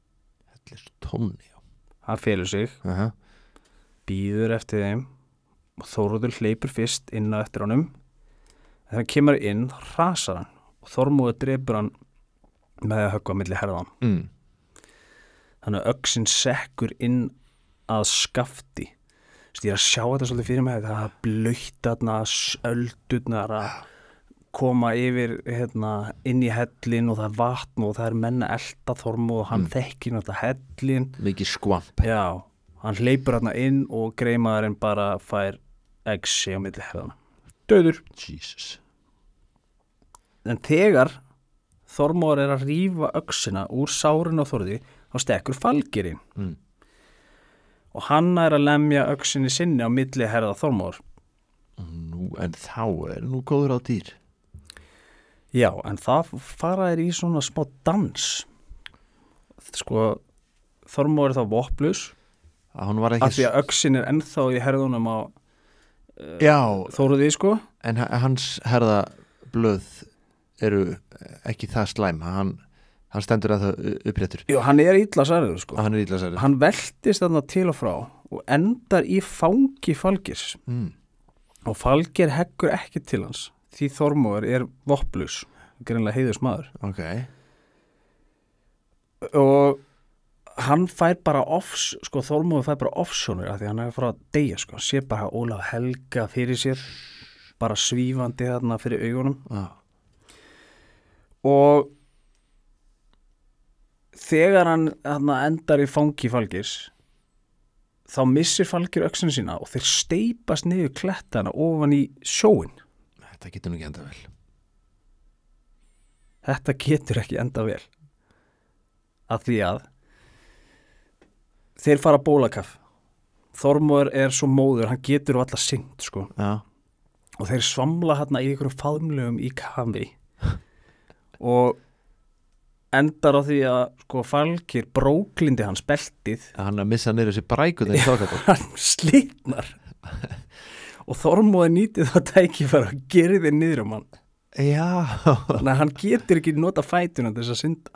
Hellir tónni, já. Hann felur sig, Uh -huh. býður eftir þeim og Þóroddur hleypur fyrst inn á eftir honum. Þegar hann kemur inn þá hrasar hann og Þormóður drepur hann með að höggva milli herðan. mm. Þannig að öxin sekkur inn að Skafti. Ég er að sjá þetta svolítið fyrir mig, það er blöytarna, öldurnar að koma yfir hérna, inn í hellin og það er vatn og það er menna elda Þormóð og hann mm. þekkir náttúrulega hellin. Mikið skvamp. Já, hann hleypur hérna inn og greimaðurinn bara fær exi á milli herðana. Dauður. Jesus. En þegar Þormóður er að rífa öxina úr sárinu á Þórði, þá stekkur Falgirinn. Mm. Og hann er að lemja öxinni sinni á milli herða Þormóður. Nú, en þá er nú góður á dýr. Já, en það fara er í svona smá dans. Sko, Þormóður er þá vopnlaus. Hann var ekki... Af því að öxin er ennþá í herðunum á uh, Já, Þórði, sko. en hans herðablöð eru ekki það slæm. Hann, hann stendur að það uppréttur. Jú, hann er illa særður, sko. Hann er illa særður. Hann veltist þarna til og frá og endar í fangi Falgirs. Mm. Og Falgir heggur ekki til hans. Því Þormóður er vopnlaus, greinlega heiðurs maður. Ok. Og hann fær bara offs, sko Þormóður fær bara offsjónur af því hann er frá að deyja, sko. Hann sé bara Ólaf Helga fyrir sér, bara svífandi þarna fyrir augunum. Ah. Og þegar hann þarna endar í fangi Falgirs, þá missir Falgir öxinu sína og þeir steipast niður klettana ofan í sjóin. Þetta getur nú ekki enda vel. Þetta getur ekki enda vel. Af því að þeir fara bólakaf. Þormóður er svo móður, hann getur alltaf syngt, sko. Já. Og þeir svamla hérna í einhverjum faðmlegum í kafi. Og endar á því að sko Falgir bróklindi hans beltið. Hann að missa niður þessi brækund hann slitnar. Og Þormóður nýtið það tækifæra og gerir þið niður um hann. Já. Þannig að hann getur ekki nota fætuna til þess að synda.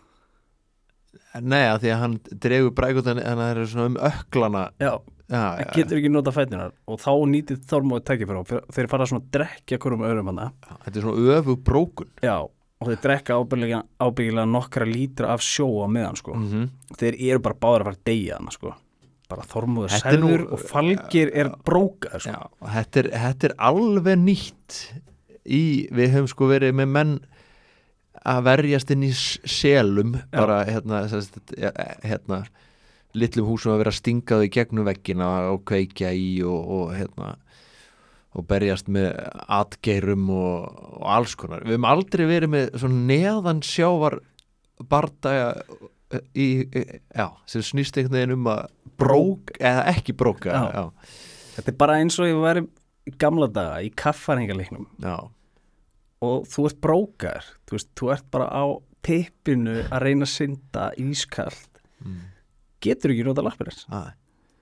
Nei, að því að hann dregur brækundan en það er svona um öklana. Já, já hann getur ekki nota fætuna og þá nýtið Þormóður tækifæra og þeir fara svona að drekja hverjum öðrum hann. Þetta er svona öfug brókun. Já, og þeir drekka ábyggilega, ábyggilega nokkra lítra af sjó á meðan, sko. Mm-hmm. Þeir eru bara báður að fara að deyja hann, sko. Bara Þormóður Þetta er nú- særður og Falgir er brókaður, sko. Já, og þetta er, þetta er alveg nýtt í, við höfum sko verið með menn að verjast inn í s- selum, bara hérna, sest, hérna litlum húsum að vera stingað í gegnum veggina og kveikja í og, og hérna og berjast með atgeirum og, og alls konar. Við höfum aldrei verið með svona neðan sjávar bardaga í, í, já, sem snýst einhvern veginn um að brók, eða ekki bróka. Já. Já, Þetta er bara eins og ég var í gamla daga í kaffaringaleiknum já. og þú ert brókaður, þú veist, þú ert bara á tippinu að reyna að synda ískalt, Mm. getur ekki nota lappirins. Ah.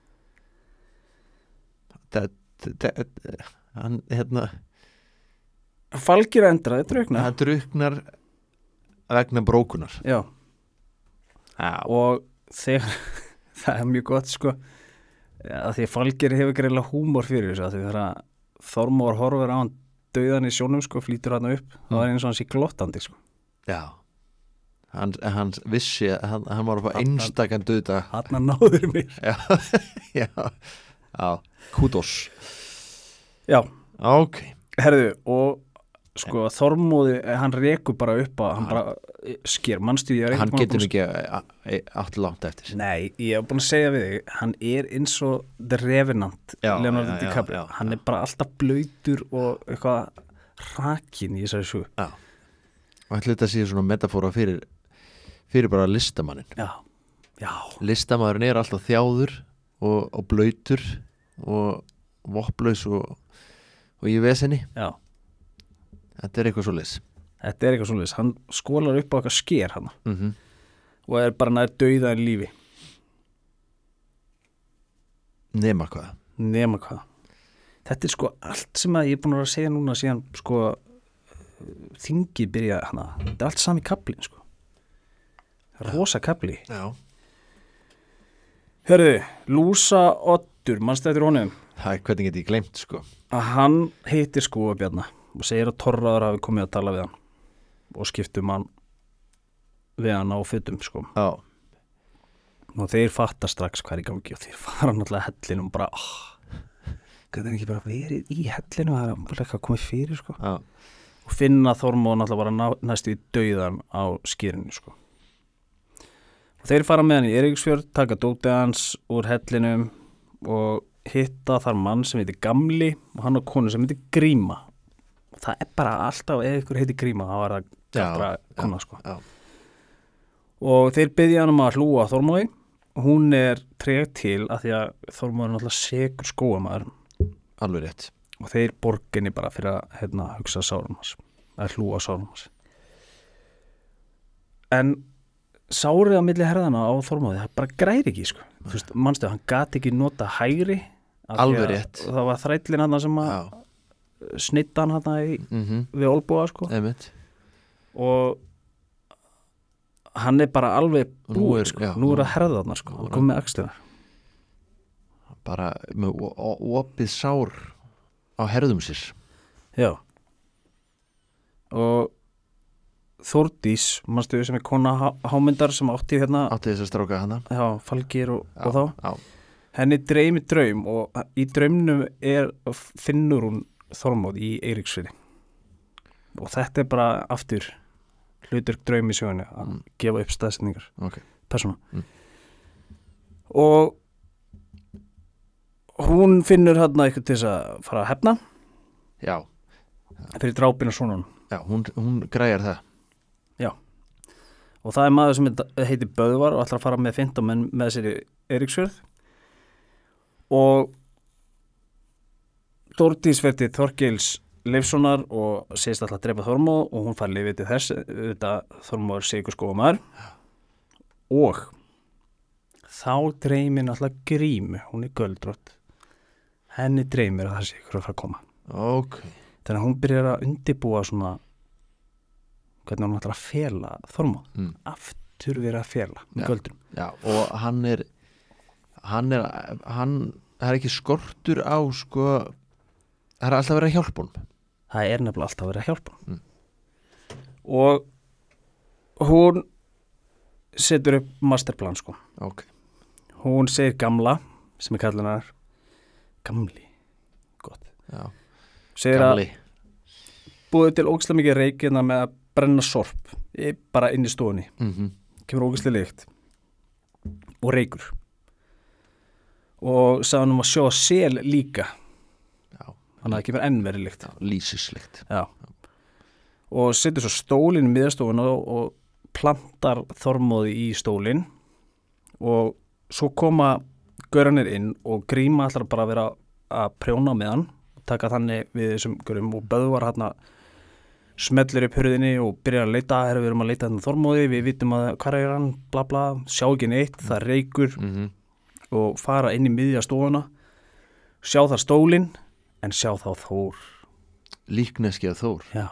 Það, það, hann, hérna, Falgir endra, þetta drukna. hann druknar vegna brókunar. Já, Já, og þegar, það er mjög gott, sko, að því að Falgir hefur greiðlega húmor fyrir þessu, að því þegar Þormóður horfir á hann dauðan í sjónum, sko, flýtur hann upp, mm. þá er eins og hann sé glottandi, sko. já. Hann, hann vissi að hann, hann var að fá Hann- einstakann dauða. Hann náður mér. Já, já, já, kútos. Já, Ok, herðu, og sko Þormóði, hann rekur bara upp að hann Ha. bara sker, mannstu ég er hann ekkert búinn að- getur ekki a- a- allt langt eftir. Nei, ég hef búin að segja við þig, hann er eins og The Revenant, Já, Leonardo já, já, DiCaprio, já, hann já. er bara alltaf blautur og eitthvað hrakin í þessari sögu. Já. Og ætli þetta sé svona metafóra fyrir, fyrir bara listamannin. Já, já, Listamæðurinn er alltaf þjáður og, og blautur og vopplaus og, og í vesenni. já, Þetta er eitthvað svo leys. þetta er eitthvað svoleiðis, hann skólar upp á eitthvað sker hann Mm -hmm. og er bara nær dauða en lífi, Nema hvað. nema hvað. Þetta er sko allt sem að ég er búin að vera að segja núna síðan sko þingið byrja hana, þetta er allt sami kaplinn sko, rosa kapli. Já. Hörðu, Lúsa Oddur, mannstu eftir honum? það er hvernig get ég gleymt sko að hann hittir Skúfabjarna og segir að Torraður hafi komið að tala við hann og skiptum hann við hann á fötum sko já, og þeir fatta strax hvað er í gangi og þeir fara náttúrulega hellin og bara oh, hvað er ekki bara verið í hellinu það er bara eitthvað komið fyrir sko já, og finna Þormóð náttúrulega bara ná, næstu í dauðan á skýrinu sko og þeir fara með hann í Eiríksfjörð, taka dótið hans úr hellinum og hitta þar mann sem heitir Gamli og hann og konu sem heitir Gríma og það er bara alltaf ef ykkur heitir Gríma þá er það bara kona sko já. og þeir biðja hann um að hlúa Þormóði og hún er treg til að því að Þormóður er náttúrulega sekur skóamaður alveg rétt og þeir borginni bara fyrir að hérna, hugsa sárum hans, að hlúa sárum hans en sárið á milli herðana á Þormóði það bara græri ekki sko þú veist, manstu, hann gat ekki nota hægri alveg rétt það var þrællin hann sem að snitta hann hann í, mm -hmm. við olbúa sko Einmitt. og hann er bara alveg búið sko, já, nú er það herða hann sko, og komið með axlina bara með opið sár á herðum sér já og Þórdís, manstu sem er kona há, hámyndar sem átti hérna átti þess að stráka hana já, Falgir og, já, og þá já. henni dreymi draum og í draumnum er, finnur hún Þormóð í Eiríksfirði og þetta er bara aftur hlutur draum í sjögunni að mm. gefa upp staðsetningar okay. persóna mm. og hún finnur hérna eitthvað til þess að fara að hefna já, fyrir drápina sonun já hún, hún græjar það já og það er maður sem heitir Böðvar og ætlar að fara með fimmtán með sér í Eiríksfjörð og Þórdís fer til Þorkels Leifssonar og segist alltaf að drepa Þormóð og hún fær lifið til þess þetta Þormóður sigur skóamaður og þá dreymir alltaf Grímu, hún er göldrótt henni dreymir að það sé ykkur að fara að koma okay. þannig að hún byrjar að undibúa svona hvernig hún ætlar að fela Þormóð mm. aftur verið að fela með já, göldrum já, og hann er hann er hann, það er ekki skortur á sko, það er alltaf verið að hjálpa hún það er nefnilega alltaf verið að hjálpa hún mm. og hún setur upp masterplan sko okay. hún segir Gamla sem er kallunar Gamli gott já. segir Gamli. að búið til ógeðslega mikið reykina með að brenna sorp bara inn í stofunni mm -hmm. kemur ógeðslega lykt og reykur og sagði hann um að sjóða sel líka já. þannig að það kemur enn verið lykt lýsislykt já. og setur svo stólinn í miðastofuna og, og plantar Þormóði í stólinn og svo koma gaurarnir inn og Gríma ætlar bara að vera að prjóna með hann taka þannig við þessum gaurum og Böðvar hann smellir upp hurðinni og byrjar að leita er við erum að leita þannig Þormóði við vitum að hvað er hann bla bla sjá ekki neitt það reykur mm -hmm. og fara inn í miðja stofuna sjá þar stólinn en sjá þá Þór líkneski að Þór já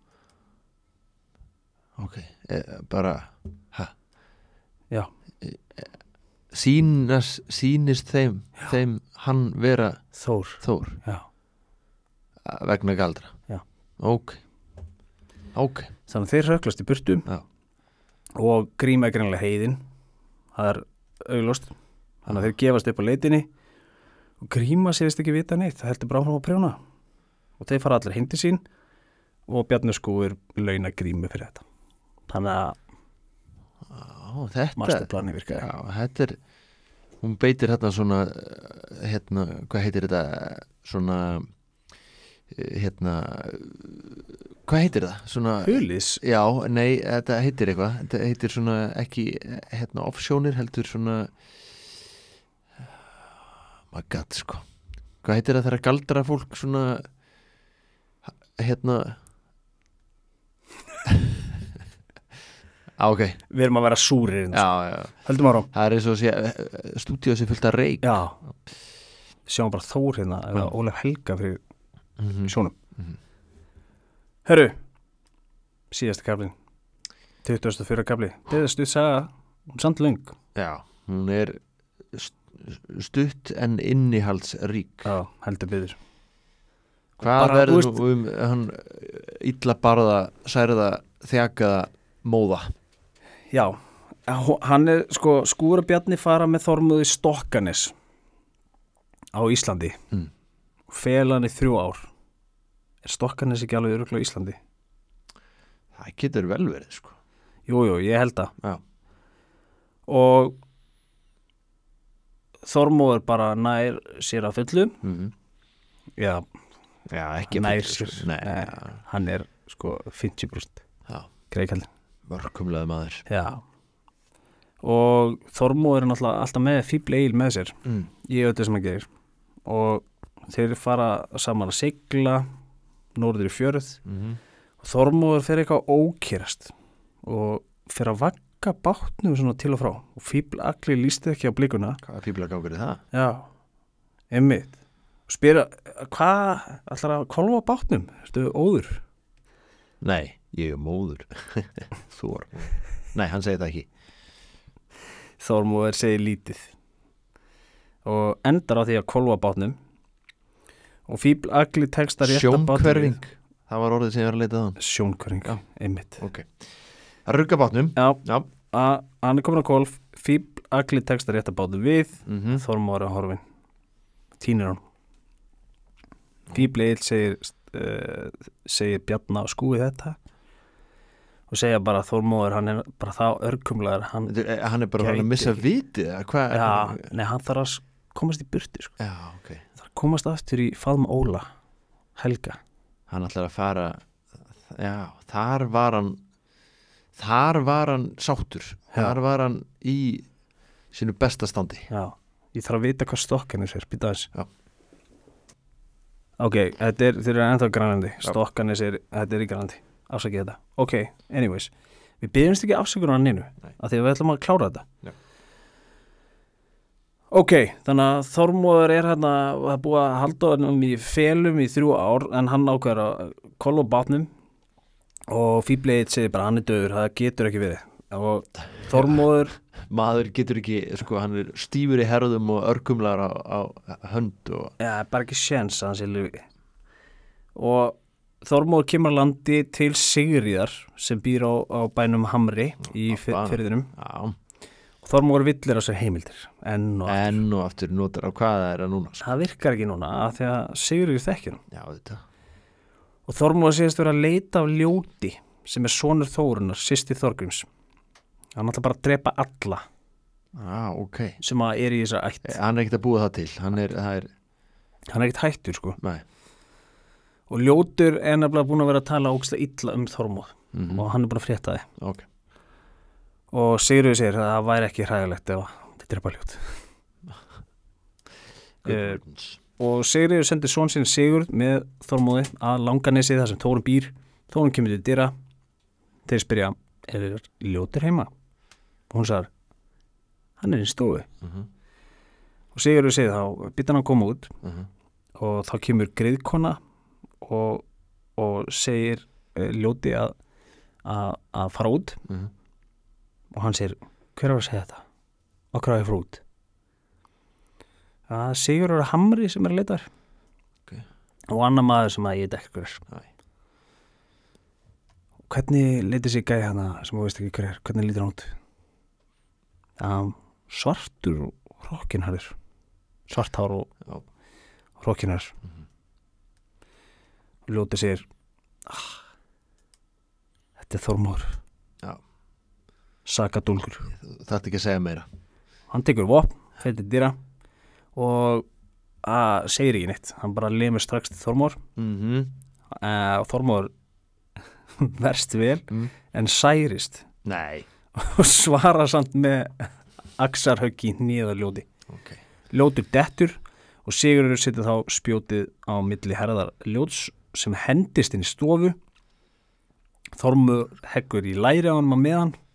ok, e, bara hæ já e, Sýnast, sýnist þeim já. þeim hann vera Þór, Þór. Já. vegna galdra já. ok ok þannig að þeir röklast í burtu já. og Gríma er greinlega heiðin það er augljóst þannig að þeir gefast upp á leitinni og Gríma segist ekki vita neitt það heldur bara áfram að prjóna og þeir fara allir heim til sín og Bjarni Skúfur launa Grímu fyrir þetta þannig að Ó, þetta, masterplani virkaði já, þetta er hún beitir hérna svona hérna, hvað heitir þetta svona hérna hvað heitir það? Svona, Hulis? Já, nei, þetta heitir eitthvað þetta heitir svona ekki hérna offsjónir heldur svona maður gatt sko hvað heitir það þegar galdra fólk svona hérna á, ok Við erum að vera súrir já, já. Höldum áram það er eins og sé stúdíu sem fullt að reik Já Sjáum bara Þór hérna eða Ólaf Helga fyrir mm -hmm. sjónum mm -hmm. Hörru síðasta kablin tuttugasta og fjórða kabli þetta er stuð saga hún samt löng Já, hún er stutt en innihaldsrík. Já, heldur byður. Hvað Bara, verður þú veist- nú um hann illa barða, særða, þjakaða móða? Já, hó- hann er sko Skúra Bjarni fara með Þormóði Stokkanes á Íslandi Mm. og fela hann í þrjú ár. Er Stokkanes ekki alveg örugglega á Íslandi? Það getur vel verið, sko. Jú, jú, ég held það. Já. Og Þormóður bara nær sér að fullu. Mm. Já, Já, ekki nær fullu, sér. sko. Nei, Nei, já. hann er sko fimmtíu prósent Já, greiðkallin. mörkumlega maður. Já. Og Þormóður er náttúrulega alltaf með fíbl Egil með sér Mm. í öllu sem hann gerir. Og þeir fara saman að sigla norður í fjörð Mm. og Þormóður fer eitthvað ókýrast og fer að vagga bátnum svona til og frá og fíbl Agli lísti ekki á blikuna. Hvaða fíblagangur er það? Já, einmitt. Spyr, hvað ætlar að kolfa bátnum? Ertu óður? Nei, ég er móður. Þú er móður. Nei, hann segir það ekki. Þormóður segir lítið og endar á því að kolfa bátnum og fíbl Agli tekst að rétta bátnum. Sjónkverfing, það var orðið sem ég var að leita á hann. Sjónkverfing, Já. einmitt. Ok. Að rugga bátnum. Já, Já. að hann er komin á kolf, fíbl Agli tekst að rétta bátnum við, Mm Þormóður er horfinn. Tínir hann. Fíbl Egil segir, uh, segir Bjarna og skúi þetta og segja bara að Þormóður, hann er bara þá örkumlegar. Hann, Hann er bara Gæti hann að missa ekki. vitið, eða hvað? já, nei, hann þarf að s- komast í burti, sko. Já, ok. Þarf að komast aftur í faðm Óla, Helga. Hann ætlar að fara, já, þar var hann, þar var hann sáttur. Já. Þar var hann í sínu besta standi. Já, ég þarf að vita hvað Stokkanes er, býta þess. Já. Ok, þetta er, þeir eru ennþá grænandi. Já. Stokkanes er, þetta er í grænandi. Afsakið þetta. Ok, anyways. Við byrjumst ekki afsökunar hann innu, Nei. af því að við ætlum að klára þetta. Já. Ok, þannig að Þormóður er hérna, það er búið að halda hann í felum í þrjú ár, en hann ákveður að kolla á bátnum og fíbleitt segir bara hann er döður, það getur ekki verið. Og Þormóður, Maður getur ekki, sko, hann er stífur í herðum og örkumlar á, á hönd og... ja, bara ekki séns að hann sé lífi. Og Þormóður kemur að landi til Sigríðar sem býr á, á bænum Hamri í Á Banum. firðinum. Já, Og Þormóður villir á sér heimildir. Enn og aftur. enn og aftur notar á hvað það er að núna, sko. Það virkar ekki núna af því að Sigríður þekkir hann. Já, þetta. Og Þormóður segist vera að leita af Ljóti sem er sonur Þórunar, systir Þorgríms. Hann ætla bara að drepa alla Já, ok. sem að er í þessar ætt. Hann er ekkert að búa það til, hann er, það er, Hann er ekkert hættur, sko. nei. Og Ljótur er nefnilega búin að vera að tala ógeðslega illa um Þormóð Mm og hann er búin að frétta þið. Ok. Og Sigríður segir að það væri ekki hræðilegt ef þetta drepa Ljót. Good Eh, riddance. Og Sigríður sendir son sinn Sigurð með Þormóði að Langanesi þar sem Þórun býr. Þórun kemur til dyra. Þeir spyrja, er Ljótur heima? Og hún sagði, hann er í stofu. Mhm, Og Sigurður segir þá, býta hann að koma út mhm. og þá kemur greiðkona og, og segir uh, Ljóti að, að, að fara út Mhm. og hann segir, hver var að segja þetta? Okkur á ég fara út? Það Sigurður Hamri sem er að leita þér. Ok. Og annar maður sem að ég veit ekki hver er. Æ. Hvernig leitir sér gæði hana sem þú veist ekki hver er? Hvernig lítur hann út? Það svartur og hrokkinharður. Svart hár og Já. hrokkinharður. Mhm. Ljóti segir, ah, þetta er Þormóður. Já. Sakadúlgur. Þú þarft ekki að segja meira. Hann tekur vopn, fyrir til dyra og að segir ekki neitt. Hann bara lemur strax til Þormóður Mhm. uh, og Þormóður verst vel Mm. en særist Nei. og svara samt með axarhöggi nýða Ljóti. Ok. Ljótur dettur og Sigurður setur þá spjótið á milli herðar Ljóts sem hendist inn í stofu. Þormóður heggur í læri á hann með hann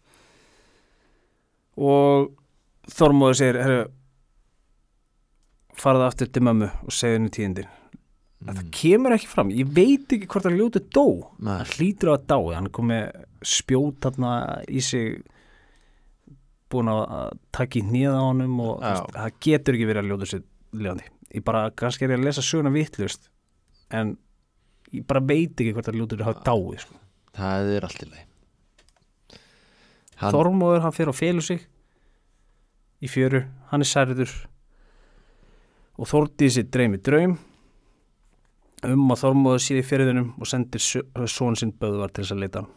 og Þormóður segir, herru, farðu aftur til mömmu og segja henni tíðindir. Mm. Það kemur ekki fram, ég veit ekki hvort að Ljótur dó. Nei. Hann hlýtur á að dái, hann kom með spjót þarna í sig búin að taka í hnýða á honum og Já. veist, það getur ekki verið að ljóta sér ljóðandi. Ég bara, kannski er ég að lesa söguna vitlust en ég bara veit ekki hvort að ljótur hafa dáið sko. Það er allt í lagi. Hann, Þormóður, hann fer og felur sig í fjöru, hann er særður og Þórdísi dreymi draum um að Þormóður sé í fjörðunum og sendir son sinn Böðvar til þess að leita hann.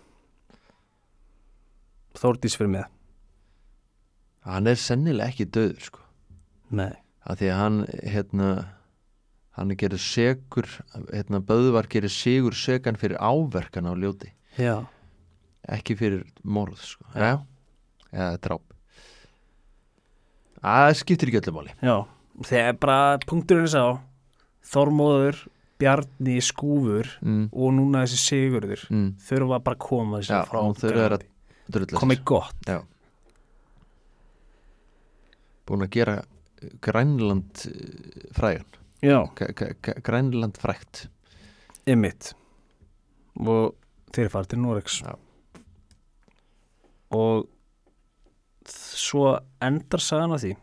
Þórdís fyrir með. hann er sennilega ekki döður sko. Nei. Af því að hann hérna hann gerir segur hérna Böðvar gerir sigur segan fyrir áverkan á ljóti, Já. ekki fyrir morð sko. Já. eða dráp. Það skiptir ekki öllu máli. Já. Þegar bara punkturinn er sá Þormóður, Bjarni, Skúfur mm. og núna þessi Sigurður Mm. þurfa bara að koma þessi Já, frá og þau eru að drulla komið gott. Já. Búin að gera Grænland frægan. Já. G- g- g- Grænland frægt. Einmitt. Og þeir eru farið til Noregs. Já. Og svo endar sagan að því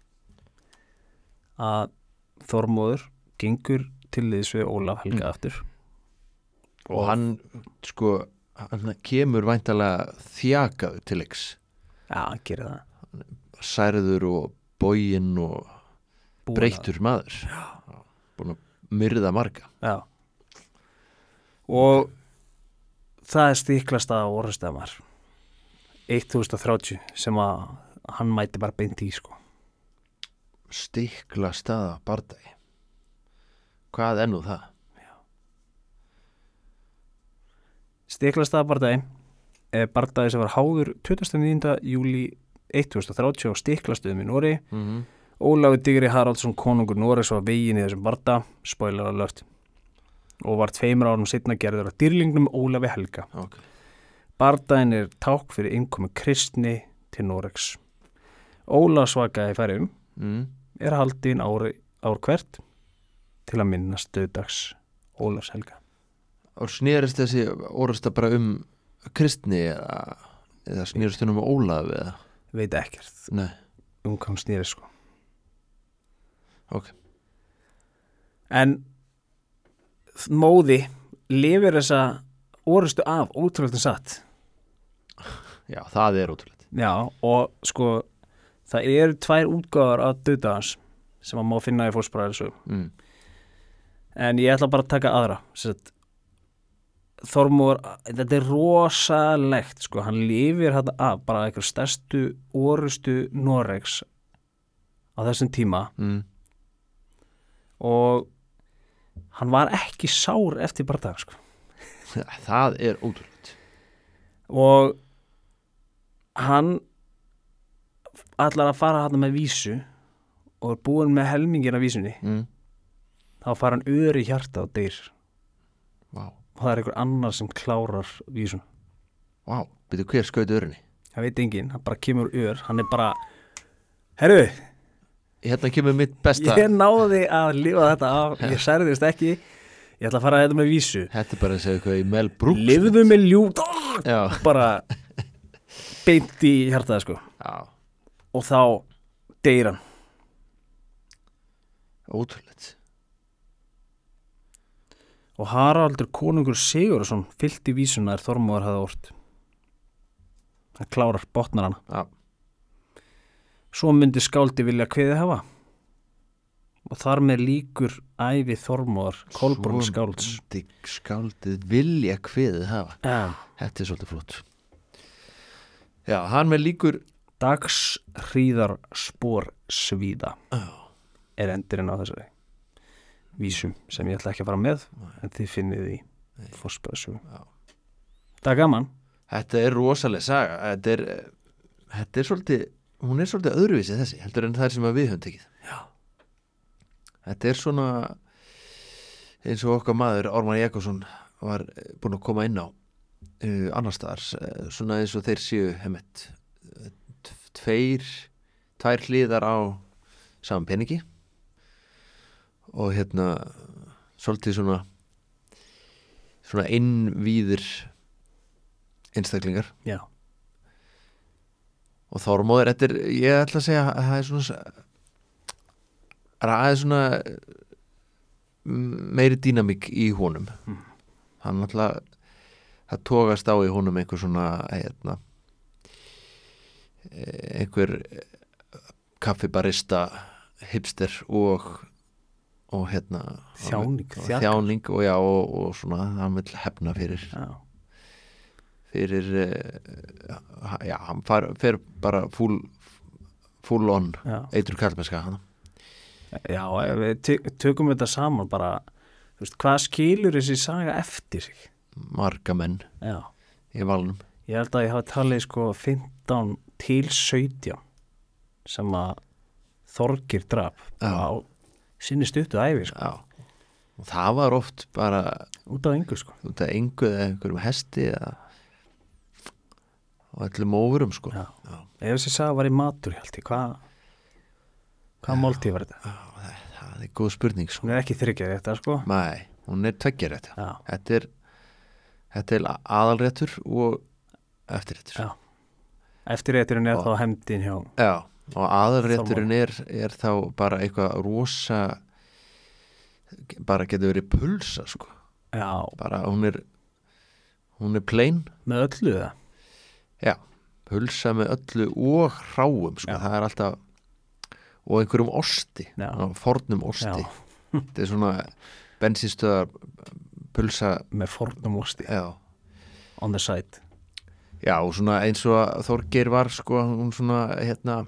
að Þormóður gengur til liðs við Ólaf Helga Mm. aftur Og hann sko hann kemur væntalega þjakaður til leiks, Já, hann gerir það. særður og boginn og Búinn að- breyttur maður. Já. Búin að myrða marga. Já. Og það er stiklast að orðstæðamar þúsund þrjátíu sem að hann mæti bara beint í sko. Stikla staða bardagi. Hvað er nú það? Stiklast að bardagi er bardagi sem var háður tuttugasta og níunda júlí þúsund þrjátíu á Stiklastuðum í Nóri. Mm -hmm. Ólafur Digri Haraldsson konungur Noregs var veginn í þessum barda, spoiler alert, og var tveimur árum seinna gerður á dýrlingnum Ólafi Helga. Okay. Bardaginn er tákn fyrir innkomu kristni til Noregs. Ólafsvaka í Færeyjum mm. er haldin ári, ár hvert til að minnast dauðdags Ólafs Helga. Og snerist þessi orðasta bara um kristni eða, eða snerist hún um Ólaf eða? Veit ekkert Nei, um hvað hann snýri sko. ok. En móði lifir þessa orustu af ótrúlega satt. Já, það er ótrúlega. Já, og sko það eru tvær útgáfar af dauðdagans sem maður má finna í fósbræðilsögum. Mm. En ég ætla bara að taka aðra. Sett, Þormóður, þetta er rosalegt sko, hann lifir þetta af bara einhver stærstu orustu Noregs á þessum tíma Mm. og hann var ekki sár eftir bardag sko. Það er ótrúlega. Og hann ætlar að fara hann með vísu og er búinn með helmingin af vísunni. Mm. Þá fara hann ör í hjarta og deyr. Vá, Og það er einhver annar sem klárar vísun. vá, byrju hver skaut örinni? Það veit enginn, hann bara kemur ör. Hann er bara, herru, Hérna kemur mitt besta. ég náði að lifa þetta af, ég særðist ekki, ég ætla að fara að þetta með vísu. Þetta er bara að segja eitthvað í Mel Brooks. Lifðu með ljút, Já. bara beint í hjartaði sko. Já, Og þá deyr hann. ótrúlega. Og Haraldur konungur Sigurðsson fyllti vísuna er Þormóður hafði ort. Hann klárar, botnar hana. Já, Svo myndi skáldi vilja kveðið hafa. Og þar með líkur ævi Þormóðar, Kolbrún skálds. Svo myndi skáldið vilja kveðið hafa. Já. Þetta er svolítið flott. Já, hann með líkur. Dags hríðar spór svíða Já. er endurinn á þessari vísum sem ég ætla ekki að fara með en þið finnið í fósbræðsögu. Já. Það er gaman. Þetta er rosalega saga. Þetta er, þetta er svolítið, hún er svolítið öðruvísið þessi, heldur en það sem að við höfum tekið. Já. Þetta er svona eins og okkar maður Ármann Jakobsson var búinn að koma inn á uh, annar staðar, uh, svona eins og þeir séu hemmett tveir, tvær hliðar á saman peningi og hérna svolítið svona svona innvíðir einstaklingar Já. og Þormóður, þetta er, ég ætla að segja að það er svona er aðeins svona meiri dýnamík í honum mm. hann alltaf það tókast á í honum einhver svona hérna, einhver kaffibarista hipster og og hérna þjáning, þjáning og já og, og svona hann vil hefna fyrir já. fyrir já, hann far, fer bara full full on eitur kallmennska hann. Já, við tökum þetta saman bara, þú veist, hvað skilur þessi saga eftir sig? Marga menn já. Í valnum. Ég held að ég hafi talið sko fimmtán til sautján sem að Þorgeir drap á sinni stuttu ævi sko. Já. Og það var oft bara út af engu sko. Út af engu eða einhverjum hesti eða og öllum óvurum sko. Já. Já. Ef þessi saga var í matur held ég, hvað hvað máltíð var þetta? Já, það, það er góð spurning sko. Hún er ekki þriggja rétt sko. Nei, hún er tveggja rétt. Þetta er þetta er aðalréttur og eftirréttur. Já. Eftirrétturinn er og, þá hefndin hjá. Já. Og aðalrétturinn er, er þá bara eitthvað rosa bara getur verið pulsa sko. Já. Bara hún er hún er plain með öllu það. Já, pulsa með öllu og hráum sko. Það er alltaf og einhverjum osti, fornum osti. Þetta er svona bensinstöðar pulsa með fornum osti. Já. On the side. Já, og svona eins og Þorgeir var sko, hún svona hérna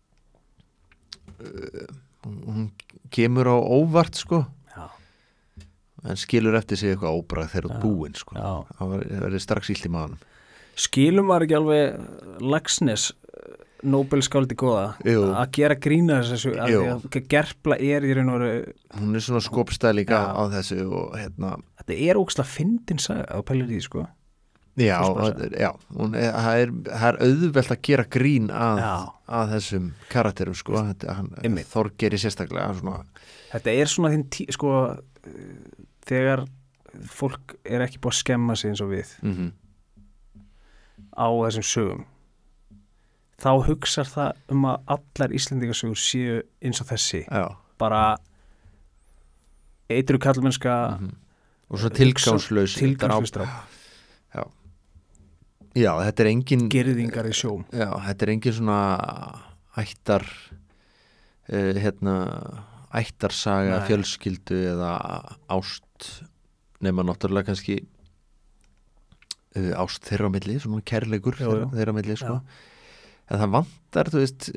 hún kemur á óvart sko já. En skilur eftir sig eitthvað óbragð þegar þú búinn sko já. Það verður strax illt í maðanum. Skilum var ekki alveg Laxness Nóbelskáldi góða Jú. Að gera grína þessu að gerpla er í raun og veru hún er svona skopstæl líka á þessu og hérna þetta er ógeðslega fyndin saga á pælir í sko já, já hún er, það, er, það er auðvelt að gera grín að, að þessum karakterum sko þetta, hann, Þorgeir í sérstaklega svona. Þetta er svona þinn tí, sko þegar fólk er ekki búið að skemma sig eins og við mm-hmm. á þessum sögum þá hugsar það um að allar Íslendingasögur séu eins og þessi já. Bara eitru kallmennska mm-hmm. og svo tilgangslaus tilgangslaus já. Já, þetta er engin gerðingar í sjóm já, þetta er engin svona ættar uh, hérna ættarsaga, Nei. Fjölskyldu eða ást nema náttúrulega kannski uh, ást þeirra á milli, svona kærleikur já, þeirra, þeirra á milli sko. En það vantar, þú veist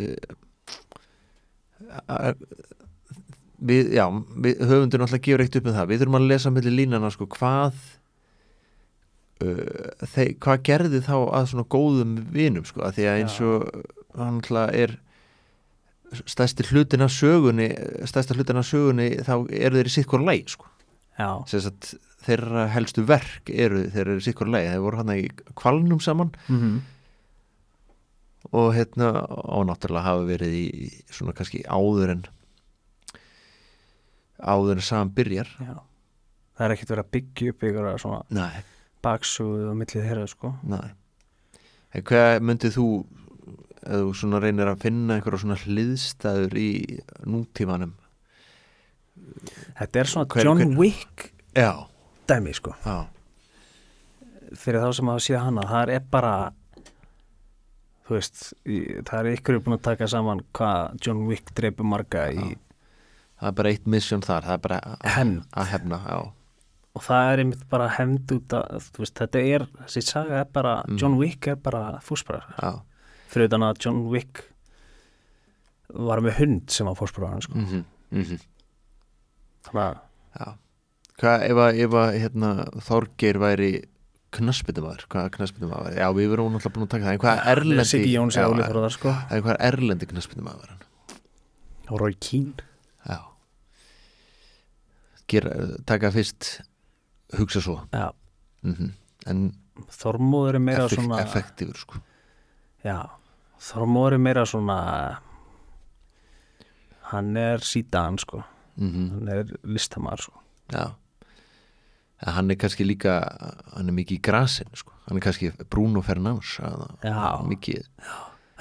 uh, við, já við höfundur náttúrulega gefur eitt upp með það, við þurfum að lesa milli línana sko, hvað uh, þeir, hvað gerði þá að svona góðum vinum sko, að því að eins og hann náttúrulega er stærsti hlutin af sögunni stærsta hlutin af sögunni þá eru þeir í sitt hvora lagi sko. Að þeirra helstu verk eru þeir eru í sitt hvora lagi, þeir voru hann í Hvalnum saman mm-hmm. og hérna og náttúrulega hafa verið í svona kannski áður en áður en saman byrjar Já. Það er ekkert verið að byggja upp ykkur svona baksúðu og millið þeirra sko. Nei. En hvað myndið þú eða þú svona reynir að finna einhverja svona hliðstæður í nútímanum? Þetta er svona hver, John hver... Wick Já. dæmi sko Já. Fyrir þá sem hafa séð hana það er bara þú veist, það er ykkur búin að taka saman hvað John Wick dreipur marga í Já. Það er bara eitt mission þar, það er bara hefnd að hefna já. Og það er einmitt bara hefnd út að þú veist, þetta er, þessi saga er bara mm. John Wick er bara fúsbræðar fyrir utan að John Wick var með hund sem var fórsprúðan sko. mm-hmm. Mm-hmm. Þannig að já. Hvað ef að, ef að hérna, Þorgeir væri knassbyttumaður, hvað knassbyttumaður já við verum náttúrulega búin að taka það en hvað erlendi Siggi Jóns er álið fyrir það sko en hvað erlendi knassbyttumaður og Roy Keane já Gera, taka fyrst hugsa svo já mm-hmm. en Þormóður er meira effekt, svona effektífur sko já, Þormóður er meira svona hann er sítaðan sko mm-hmm. hann er listamæður sko já, en hann er kannski líka hann er mikið í grasin sko hann er kannski Bruno Fernandes já, mikið já.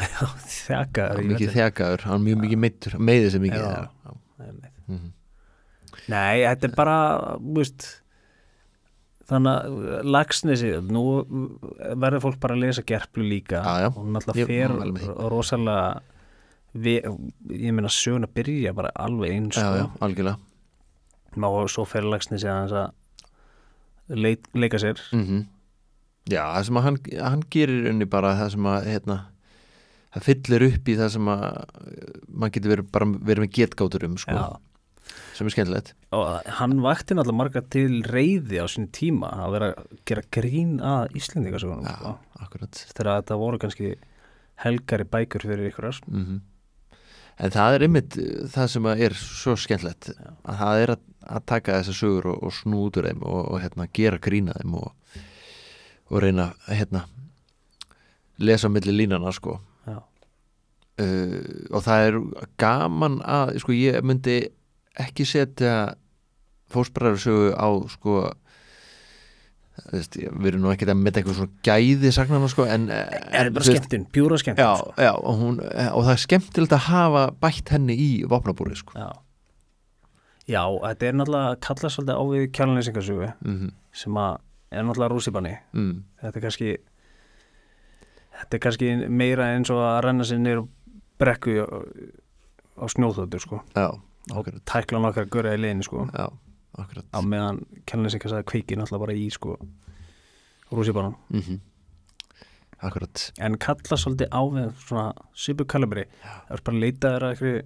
þjakaður í mikið vellinum. þjakaður, hann er mjög mikið meiddur meiðið sem mikið Já. er. Já. Einmitt. Mhm. Nei, þetta er bara þú veist, þannig að Laxnesi, nú verður fólk bara að lesa Gerplu líka Já, já. og náttúrulega Ég fer mæli með því. rosalega við, ég meina söguna byrja bara alveg eins Já, já, sko. algjörlega. og svo fer Laxnesi aðeins að leit, leika sér Mhm. Já, það sem að hann, hann gerir unni bara það sem að hérna, það fyllir upp í það sem að maður getur verið, bara verið með getgátur um sko, Já. sem er skemmtilegt. og hann vakti náttúrulega marga til reiði á sín tíma að vera að gera grín að Íslendingasögunum Já, sko. akkurat. þegar þetta voru kannski helgari bækur fyrir ykkur Mhm. En það er einmitt uh, það sem að er svo skemmtilegt Já. að það er að, að taka þessar sögur og, og snúa út úr þeim og, og hérna, gera grína þeim og, og reyna að hérna, lesa milli línana sko. Já. Uh, og það er gaman að sko, ég myndi ekki setja fósbræðarsögu á sko, veist, við erum nú ekki að með eitthvað svona gæði sagnana sko, en, er en bara þú veist, skemmtun, pjúra skemmtun já, sko. já, og, hún, og það er skemmtilegt að hafa bætt henni í vopnabúrið sko. já. já, þetta er náttúrulega kallast svolítið á við kjálnleysingasögu mm sem að er náttúrulega rússibanni mm. þetta er kannski þetta er kannski meira eins og að renna sér niður brekku á, á snjóþóttur sko. Já, og akkurat. tækla nokkar göra í leiðinni sko. Já, akkurat. á meðan kjálnleysingar sagði kveiki náttúrulega bara í sko, rússibanum mm Akkurat. en kallast svolítið á við svona svipu kalibri það er bara að leita þér að eitthvað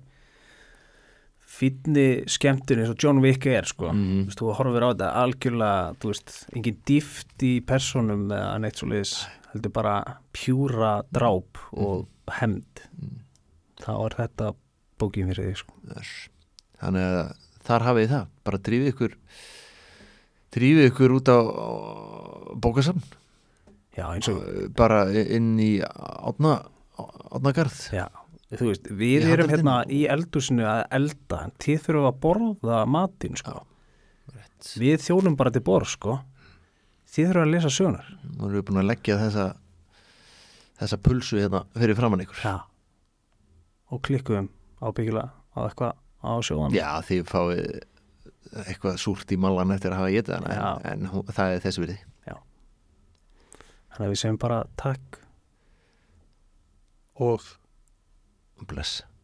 fínni skemmtun eins og John Wick er sko. Mhm. Þú veist, þú horfir á þetta algjörlega, þú veist, engin dýft í persónum eða neitt svo liðs heldur bara pjúra dráp og hefnd Mm. þá er þetta bókin fyrir þig sko. Þess. Þannig að þar hafið þið það, bara drífið ykkur drífið ykkur út á, á bókasafn já, eins og, bara inn í átna átnagarð. já þú veist, við Í erum handritin. hérna í eldhúsinu að elda en þið þurfum að borða matinn sko. Rétt. við þjónum bara til borð sko. þið þurfum að lesa sögunar Nú erum við búin að leggja þessa þessa pulsu hérna fyrir framann ykkur. já. og klikkuðum ábyggilega á eitthvað á sjóðan Já, þið fáið eitthvað súrt í mallan eftir að hafa getið hana Já. en, en hún, það er þessi virði. þannig að við segjum bara takk og Bless.